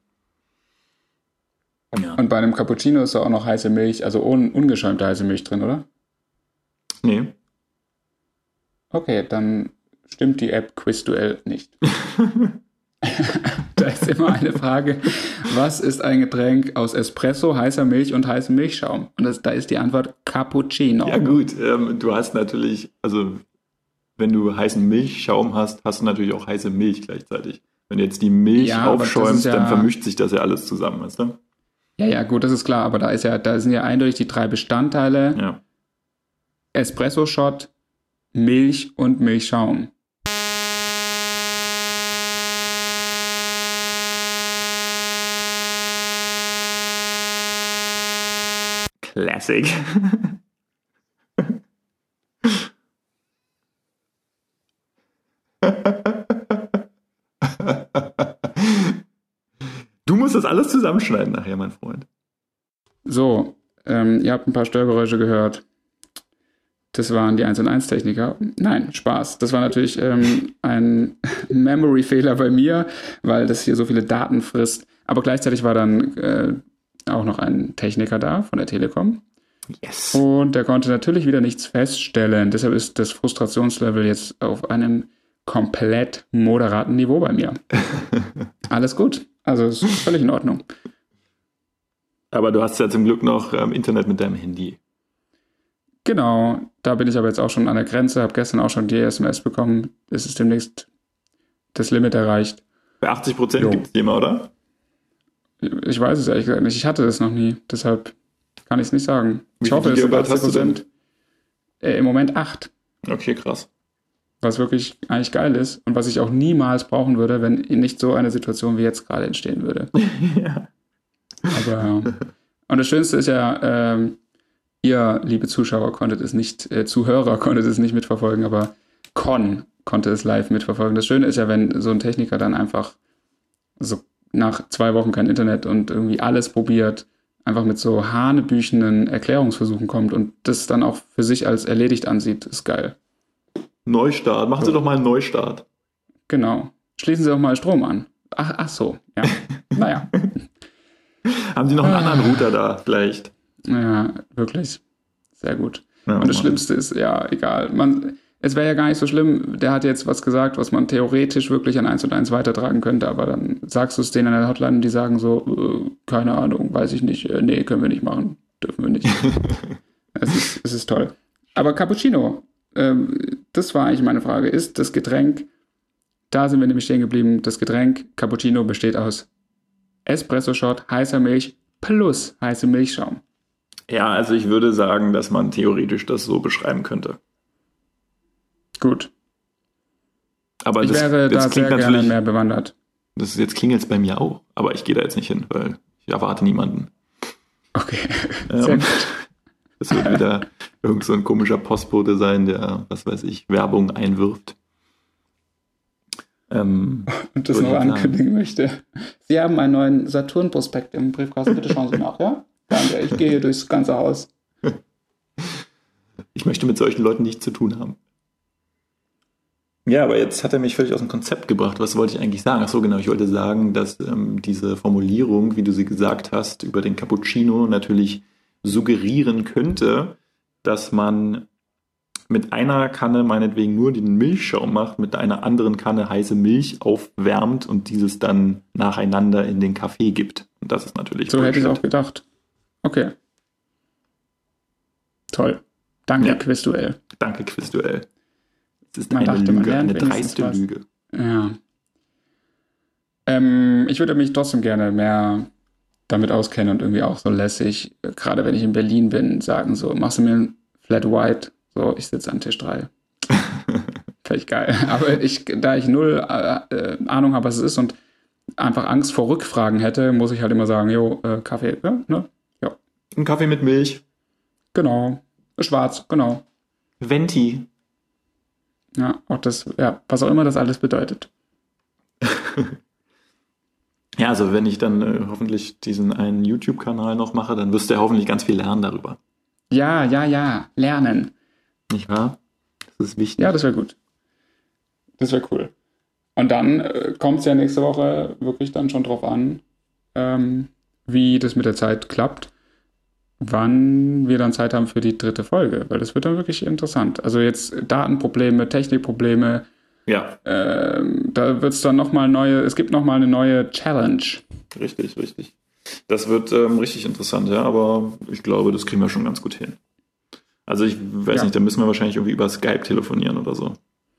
Ja. Und bei einem Cappuccino ist da auch noch heiße Milch, also ungeschäumte heiße Milch drin, oder? Nee. Okay, dann stimmt die App Quizduell nicht. Da ist immer eine Frage, was ist ein Getränk aus Espresso, heißer Milch und heißem Milchschaum? Und da ist die Antwort Cappuccino. Ja gut, du hast natürlich, also wenn du heißen Milchschaum hast, hast du natürlich auch heiße Milch gleichzeitig. Wenn du jetzt die Milch aufschäumst, dann vermischt sich das ja alles zusammen, weißt du? Ja, gut, das ist klar, aber da sind ja eindeutig die 3 Bestandteile. Ja. Espresso-Shot, Milch und Milchschaum. Classic. Du musst das alles zusammenschneiden nachher, mein Freund. So, ihr habt ein paar Störgeräusche gehört. Das waren die 1&1-Techniker. Nein, Spaß. Das war natürlich ein Memory-Fehler bei mir, weil das hier so viele Daten frisst. Aber gleichzeitig war dann auch noch ein Techniker da von der Telekom. Yes. Und der konnte natürlich wieder nichts feststellen. Deshalb ist das Frustrationslevel jetzt auf einem komplett moderaten Niveau bei mir. Alles gut. Also ist völlig in Ordnung. Aber du hast ja zum Glück noch Internet mit deinem Handy. Genau, da bin ich aber jetzt auch schon an der Grenze, habe gestern auch schon die SMS bekommen. Es ist demnächst das Limit erreicht. Bei 80% gibt es immer, oder? Ich weiß es ehrlich gesagt nicht. Ich hatte das noch nie, deshalb kann ich es nicht sagen. Wie ich hoffe, es sind 80%. Im Moment 8. Okay, krass. Was wirklich eigentlich geil ist und was ich auch niemals brauchen würde, wenn nicht so eine Situation wie jetzt gerade entstehen würde. Ja. Aber und das Schönste ist ja, ihr, liebe Zuschauer, konntet es nicht, Zuhörer konntet es nicht mitverfolgen, aber konnte es live mitverfolgen. Das Schöne ist ja, wenn so ein Techniker dann einfach so nach 2 Wochen kein Internet und irgendwie alles probiert, einfach mit so hanebüchenen Erklärungsversuchen kommt und das dann auch für sich als erledigt ansieht, ist geil. Neustart. Machen Sie doch mal einen Neustart. Genau. Schließen Sie doch mal Strom an. Ach so, ja. Naja. Haben Sie noch einen anderen Router da vielleicht? Ja, wirklich. Sehr gut. Ja, und das Schlimmste ist, ja, egal. Es wäre ja gar nicht so schlimm, der hat jetzt was gesagt, was man theoretisch wirklich an 1&1 weitertragen könnte, aber dann sagst du es denen an der Hotline und die sagen so, keine Ahnung, weiß ich nicht, nee, können wir nicht machen, dürfen wir nicht. Es ist toll. Aber Cappuccino, das war eigentlich meine Frage, ist das Getränk, da sind wir nämlich stehen geblieben, das Getränk Cappuccino besteht aus Espresso-Shot, heißer Milch plus heißem Milchschaum. Ja, also ich würde sagen, dass man theoretisch das so beschreiben könnte. Gut. Aber ich wäre da sehr gerne mehr bewandert. Jetzt klingelt es bei mir auch, aber ich gehe da jetzt nicht hin, weil ich erwarte niemanden. Okay, sehr gut. Das wird wieder irgend so ein komischer Postbote sein, der, was weiß ich, Werbung einwirft. Und das noch ankündigen möchte. Sie haben einen neuen Saturn-Prospekt im Briefkasten. Bitte schauen Sie nach, ja? Danke, ich gehe hier durchs ganze Haus. Ich möchte mit solchen Leuten nichts zu tun haben. Ja, aber jetzt hat er mich völlig aus dem Konzept gebracht. Was wollte ich eigentlich sagen? Ach so, genau. Ich wollte sagen, dass diese Formulierung, wie du sie gesagt hast, über den Cappuccino natürlich suggerieren könnte, dass man mit einer Kanne meinetwegen nur den Milchschaum macht, mit einer anderen Kanne heiße Milch aufwärmt und dieses dann nacheinander in den Kaffee gibt. Und das ist natürlich So hätte ich es Bullshit. auch gedacht. Okay. Toll. Danke, Ja. Quizduell. Danke, Quizduell. Es ist Man eine dachte, man Lüge, lernt eine wenigstens dreiste was. Lüge. Ja. Ich würde mich trotzdem gerne mehr damit auskennen und irgendwie auch so lässig, gerade wenn ich in Berlin bin, sagen so, machst du mir ein Flat White? So, ich sitze an Tisch 3. Vielleicht geil. Aber da ich null Ahnung habe, was es ist und einfach Angst vor Rückfragen hätte, muss ich halt immer sagen, jo, Kaffee, ne? Ja, Ein Kaffee mit Milch. genau. Schwarz, genau. Venti. Ja, auch das, ja, was auch immer das alles bedeutet. Ja, also wenn ich dann hoffentlich diesen einen YouTube-Kanal noch mache, dann wirst du ja hoffentlich ganz viel lernen darüber. Ja, lernen. Nicht wahr? Das ist wichtig. Ja, das wäre gut. Das wäre cool. Und dann kommt es ja nächste Woche wirklich dann schon drauf an, wie das mit der Zeit klappt, wann wir dann Zeit haben für die 3. Folge, weil das wird dann wirklich interessant. Also jetzt Datenprobleme, Technikprobleme, Ja, da wird es dann es gibt nochmal eine neue Challenge. richtig. Das wird richtig interessant, ja, aber ich glaube, das kriegen wir schon ganz gut hin. Also ich weiß nicht, da müssen wir wahrscheinlich irgendwie über Skype telefonieren oder so.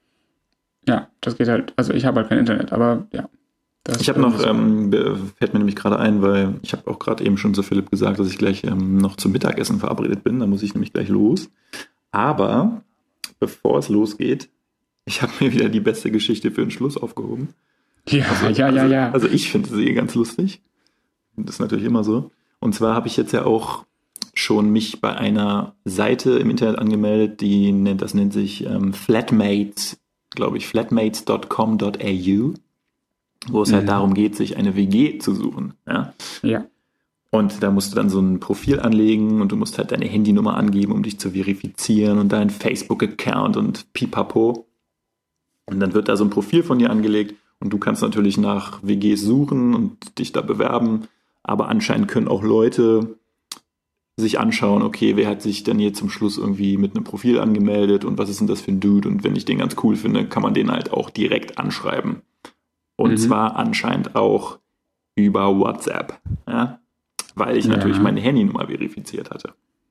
Ja, das geht halt, also ich habe halt kein Internet, aber ja. Ich habe noch, fällt mir nämlich gerade ein, weil ich habe auch gerade eben schon zu Philipp gesagt, dass ich gleich noch zum Mittagessen verabredet bin, da muss ich nämlich gleich los. Aber bevor es losgeht, ich habe mir wieder die beste Geschichte für den Schluss aufgehoben. Ja. Also ich finde sie ganz lustig. Das ist natürlich immer so. Und zwar habe ich jetzt ja auch schon mich bei einer Seite im Internet angemeldet, das nennt sich Flatmates, glaube ich, flatmates.com.au, wo es halt darum geht, sich eine WG zu suchen. Ja. Und da musst du dann so ein Profil anlegen und du musst halt deine Handynummer angeben, um dich zu verifizieren und deinen Facebook-Account und pipapo. Und dann wird da so ein Profil von dir angelegt und du kannst natürlich nach WGs suchen und dich da bewerben. Aber anscheinend können auch Leute sich anschauen, okay, wer hat sich denn hier zum Schluss irgendwie mit einem Profil angemeldet und was ist denn das für ein Dude? Und wenn ich den ganz cool finde, kann man den halt auch direkt anschreiben. Und zwar anscheinend auch über WhatsApp, ja? Weil ich natürlich meine Handynummer verifiziert hatte.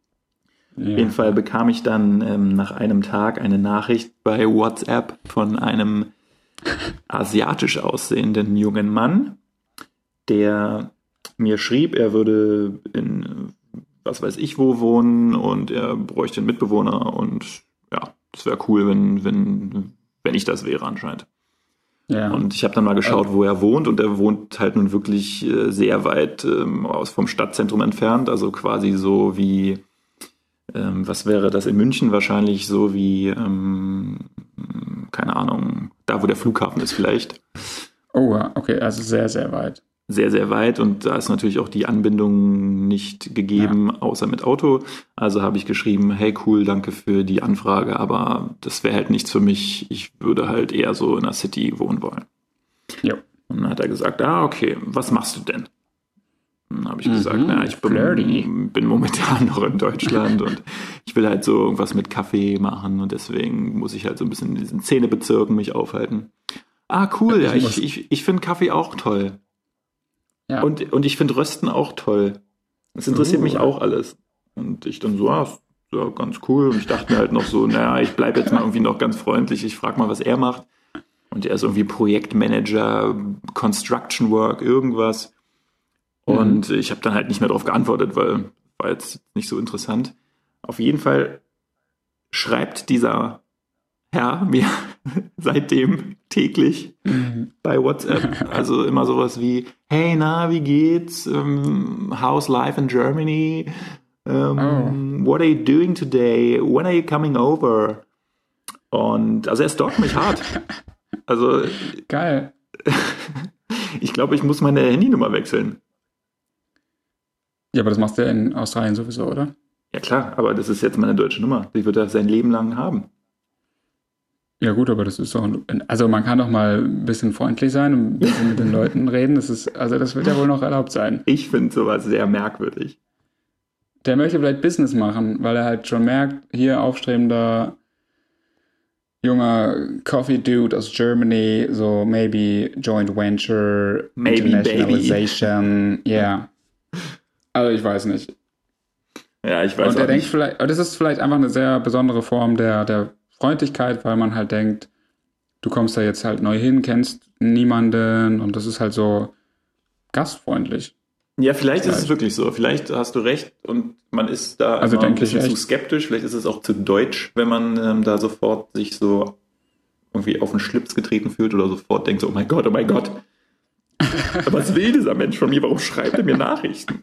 Ja. Auf jeden Fall bekam ich dann nach einem Tag eine Nachricht bei WhatsApp von einem asiatisch aussehenden jungen Mann, der mir schrieb, er würde in was weiß ich wo wohnen und er bräuchte einen Mitbewohner und ja, das wäre cool, wenn ich das wäre anscheinend. Ja. Und ich habe dann mal geschaut, wo er wohnt und er wohnt halt nun wirklich sehr weit vom Stadtzentrum entfernt, also quasi so wie, was wäre das in München wahrscheinlich so wie, keine Ahnung, da wo der Flughafen ist vielleicht. Oh, okay, also sehr, sehr weit. Sehr, sehr weit und da ist natürlich auch die Anbindung nicht gegeben, außer mit Auto. Also habe ich geschrieben, hey cool, danke für die Anfrage, aber das wäre halt nichts für mich. Ich würde halt eher so in der City wohnen wollen. Jo. Und dann hat er gesagt, okay, was machst du denn? Dann habe ich gesagt, ich bin momentan noch in Deutschland und ich will halt so irgendwas mit Kaffee machen und deswegen muss ich halt so ein bisschen in diesen Szenebezirken mich aufhalten. Cool, ja, ich finde Kaffee auch toll. Ja. Und ich finde Rösten auch toll. Das interessiert mich auch alles. Und ich dann so, ja, ganz cool. Und ich dachte mir halt noch so, ich bleibe jetzt mal irgendwie noch ganz freundlich. Ich frage mal, was er macht. Und er ist irgendwie Projektmanager, Construction Work, irgendwas. Und ich habe dann halt nicht mehr darauf geantwortet, weil war jetzt nicht so interessant. Auf jeden Fall schreibt dieser Herr mir seitdem täglich bei WhatsApp. Also immer sowas wie, hey, wie geht's? How's life in Germany? What are you doing today? When are you coming over? Und also er stalkt mich hart. Also geil. Ich glaube, ich muss meine Handynummer wechseln. Ja, aber das machst du in Australien sowieso, oder? Ja klar, aber das ist jetzt meine deutsche Nummer. Die wird er sein Leben lang haben. Ja gut, aber das ist doch, also man kann doch mal ein bisschen freundlich sein und ein bisschen mit den Leuten reden. Das wird ja wohl noch erlaubt sein. Ich finde sowas sehr merkwürdig. Der möchte vielleicht Business machen, weil er halt schon merkt, hier aufstrebender junger Coffee Dude aus Germany, so maybe joint venture, maybe internationalization, ja. Also ich weiß nicht. Ja, ich weiß Und er auch denkt nicht. vielleicht, das ist vielleicht einfach eine sehr besondere Form der Freundlichkeit, weil man halt denkt, du kommst da jetzt halt neu hin, kennst niemanden und das ist halt so gastfreundlich. Ja, vielleicht ist es Vielleicht. wirklich so. Vielleicht hast du recht und man ist da Also immer ein denke ich bisschen zu echt. skeptisch. Vielleicht ist es auch zu deutsch, wenn man da sofort sich so irgendwie auf den Schlips getreten fühlt oder sofort denkt so, oh mein Gott, oh mein Gott. Was will dieser Mensch von mir? Warum schreibt er mir Nachrichten?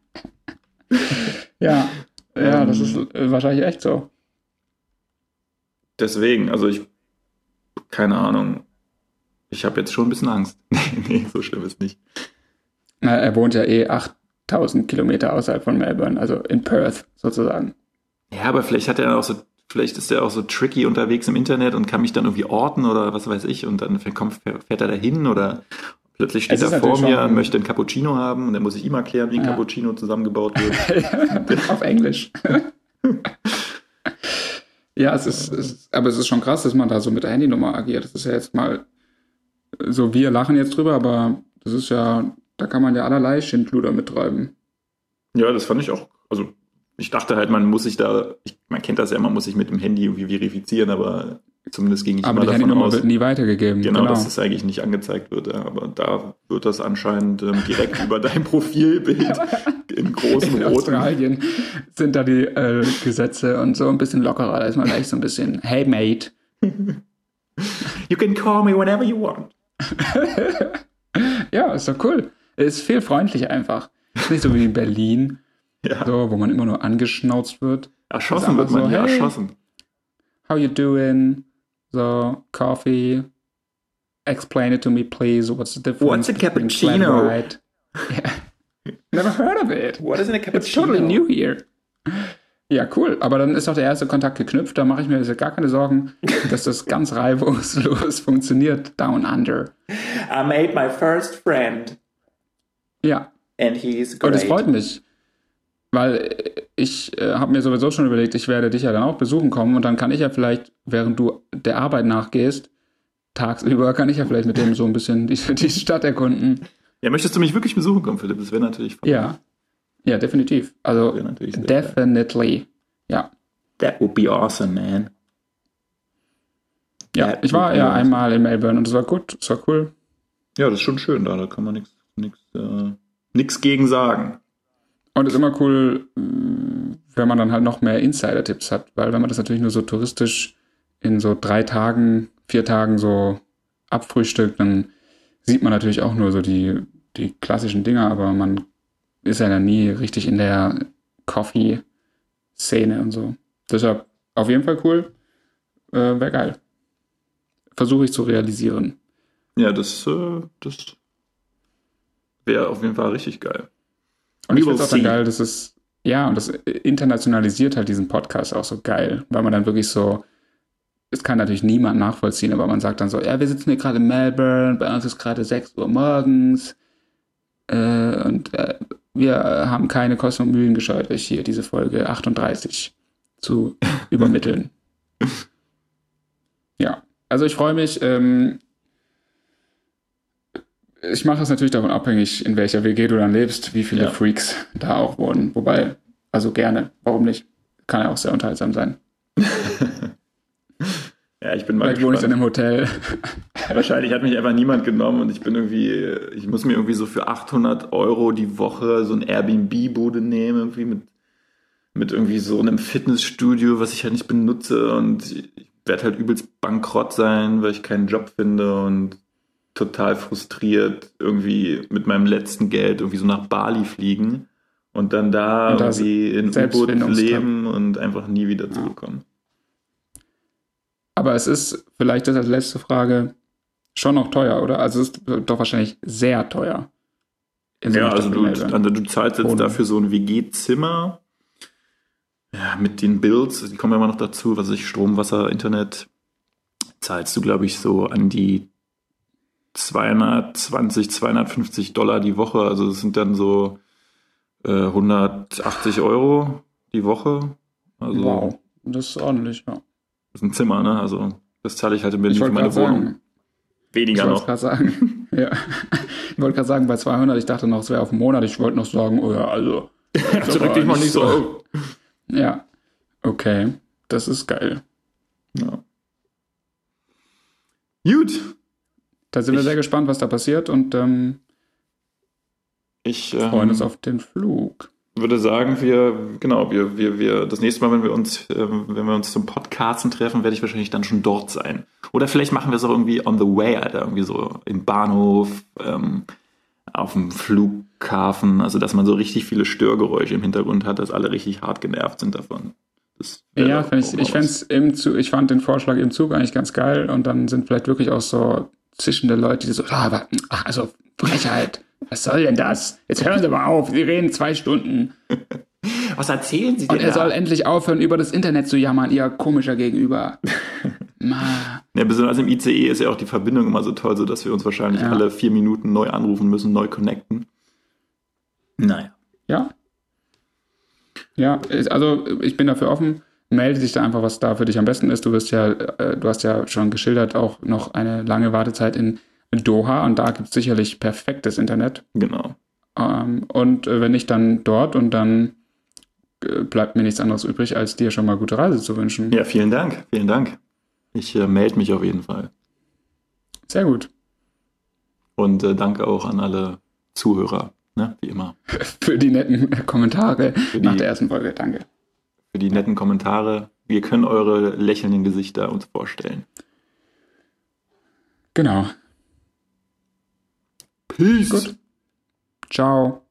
Ja, ja, das ist wahrscheinlich echt so. Deswegen, also keine Ahnung. Ich habe jetzt schon ein bisschen Angst. Nee, so schlimm ist nicht. Na, er wohnt ja 8000 Kilometer außerhalb von Melbourne, also in Perth sozusagen. Ja, aber vielleicht vielleicht ist er auch so tricky unterwegs im Internet und kann mich dann irgendwie orten oder was weiß ich und dann fährt er dahin oder plötzlich steht Es er ist vor natürlich mir schon- und möchte einen Cappuccino haben und dann muss ich ihm erklären, wie ein Ja. Cappuccino zusammengebaut wird. Auf Englisch. Ja, aber es ist schon krass, dass man da so mit der Handynummer agiert. Das ist ja jetzt mal so, wir lachen jetzt drüber, aber das ist ja, da kann man ja allerlei Schindluder mittreiben. Ja, das fand ich auch. Also ich dachte halt, man kennt das ja, man muss sich mit dem Handy irgendwie verifizieren, aber zumindest ging ich Aber immer die davon Handynummer aus, wird nie weitergegeben. genau, dass das eigentlich nicht angezeigt wird. Ja. Aber da wird das anscheinend direkt über dein Profilbild in großen In roten. Australien sind da die Gesetze und so ein bisschen lockerer. Da ist man gleich so ein bisschen, hey mate. You can call me whenever you want. Ja, ist doch cool. Ist viel freundlicher einfach. Ist nicht so wie in Berlin, Ja. so, wo man immer nur angeschnauzt wird. Erschossen wird Ist einfach man so, hier, hey. erschossen. How you doing? So, coffee. Explain it to me, please. What's the difference? What's a between cappuccino? flat white? Yeah. Never heard of it. What is in a It's totally new here. Ja, cool. Aber dann ist doch der erste Kontakt geknüpft. Da mache ich mir jetzt gar keine Sorgen, dass das ganz reibungslos funktioniert. Down under. I made my first friend Ja. and he's Und es freut mich. Weil ich habe mir sowieso schon überlegt, ich werde dich ja dann auch besuchen kommen und dann kann ich ja vielleicht, während du der Arbeit nachgehst, tagsüber, kann ich ja vielleicht mit dem so ein bisschen die Stadt erkunden. Ja, möchtest du mich wirklich besuchen kommen, Philipp? Das wäre natürlich Ja. Ja, definitiv. Also, wäre natürlich sehr definitely. Ja. That would be awesome, man. Ja, ich war ja einmal in Melbourne und es war gut, es war cool. Ja, das ist schon schön da kann man nichts gegen sagen. Und es ist immer cool, wenn man dann halt noch mehr Insider-Tipps hat, weil wenn man das natürlich nur so touristisch in so 3 Tagen, 4 Tagen so abfrühstückt, dann sieht man natürlich auch nur so die klassischen Dinger, aber man ist ja dann nie richtig in der Coffee-Szene und so. Deshalb auf jeden Fall cool, wäre geil. Versuche ich zu realisieren. Ja, das wäre auf jeden Fall richtig geil. Und ich We will finde es auch dann see. geil, dass es, ja, und das internationalisiert halt diesen Podcast auch so geil, weil man dann wirklich so, es kann natürlich niemand nachvollziehen, aber man sagt dann so, ja, wir sitzen hier gerade in Melbourne, bei uns ist gerade 6 Uhr morgens und wir haben keine Kosten und Mühen gescheut, euch hier diese Folge 38 zu übermitteln. Ja, also ich freue mich, ich mache es natürlich davon abhängig, in welcher WG du dann lebst, wie viele Ja. Freaks da auch wohnen. Wobei, also gerne, warum nicht? Kann ja auch sehr unterhaltsam sein. Ja, ich bin mal Vielleicht wohne ich dann im Hotel. Wahrscheinlich hat mich einfach niemand genommen und ich muss mir irgendwie so für 800 € die Woche so ein Airbnb-Bude nehmen, irgendwie mit irgendwie so einem Fitnessstudio, was ich halt nicht benutze und ich werde halt übelst bankrott sein, weil ich keinen Job finde und total frustriert irgendwie mit meinem letzten Geld irgendwie so nach Bali fliegen und dann da Und da irgendwie in U-Boot Selbstfindungskampf. leben und einfach nie wieder zurückkommen. Aber es ist vielleicht das als letzte Frage schon noch teuer, oder? Also es ist doch wahrscheinlich sehr teuer. In so Ja, einer also Stadt wie Melbourne. du zahlst jetzt Wohnung. dafür so ein WG-Zimmer. Ja, mit den Bills, die kommen ja immer noch dazu, was weiß ich, Strom, Wasser, Internet, zahlst du, glaube ich, so an die 220, $250 die Woche. Also das sind dann so 180 € die Woche. Also Wow, das ist ordentlich, ja. das ist ein Zimmer, ne? Also das zahle ich halt in Berlin Ich für wollte meine gerade Wohnung. sagen, Weniger ich wollte noch. gerade sagen, ja. Ich wollte gerade sagen, bei 200, ich dachte noch, es wäre auf einen Monat. Ich wollte noch sagen, oh ja, also Zurück dich mal nicht so auf. Ja, okay. Das ist geil. Ja. Gut. Da sind wir sehr gespannt, was da passiert und freuen uns auf den Flug. Würde sagen, wir das nächste Mal, wenn wir uns zum Podcasten treffen, werde ich wahrscheinlich dann schon dort sein. Oder vielleicht machen wir es auch irgendwie on the way, Alter, irgendwie so im Bahnhof, auf dem Flughafen, also dass man so richtig viele Störgeräusche im Hintergrund hat, dass alle richtig hart genervt sind davon. Ja, ich fand den Vorschlag im Zug eigentlich ganz geil und dann sind vielleicht wirklich auch so zischende Leute, die so, also Frechheit, was soll denn das? Jetzt hören Sie mal auf, Sie reden 2 Stunden. Was erzählen Sie denn Und er soll endlich aufhören, über das Internet zu jammern, Ihr komischer Gegenüber. Ja, besonders im ICE ist ja auch die Verbindung immer so toll, sodass wir uns wahrscheinlich alle 4 Minuten neu anrufen müssen, neu connecten. Naja. Ja. Ja, also ich bin dafür offen. Melde dich da einfach, was da für dich am besten ist. Du hast ja schon geschildert, auch noch eine lange Wartezeit in Doha und da gibt es sicherlich perfektes Internet. Genau. Und wenn nicht, dann dort und dann bleibt mir nichts anderes übrig, als dir schon mal gute Reise zu wünschen. Ja, vielen Dank. Vielen Dank. Ich melde mich auf jeden Fall. Sehr gut. Und danke auch an alle Zuhörer, ne, wie immer. Für die netten Kommentare nach der ersten Folge, danke. Für die netten Kommentare. Wir können eure lächelnden Gesichter uns vorstellen. Genau. Peace. Gut. Ciao.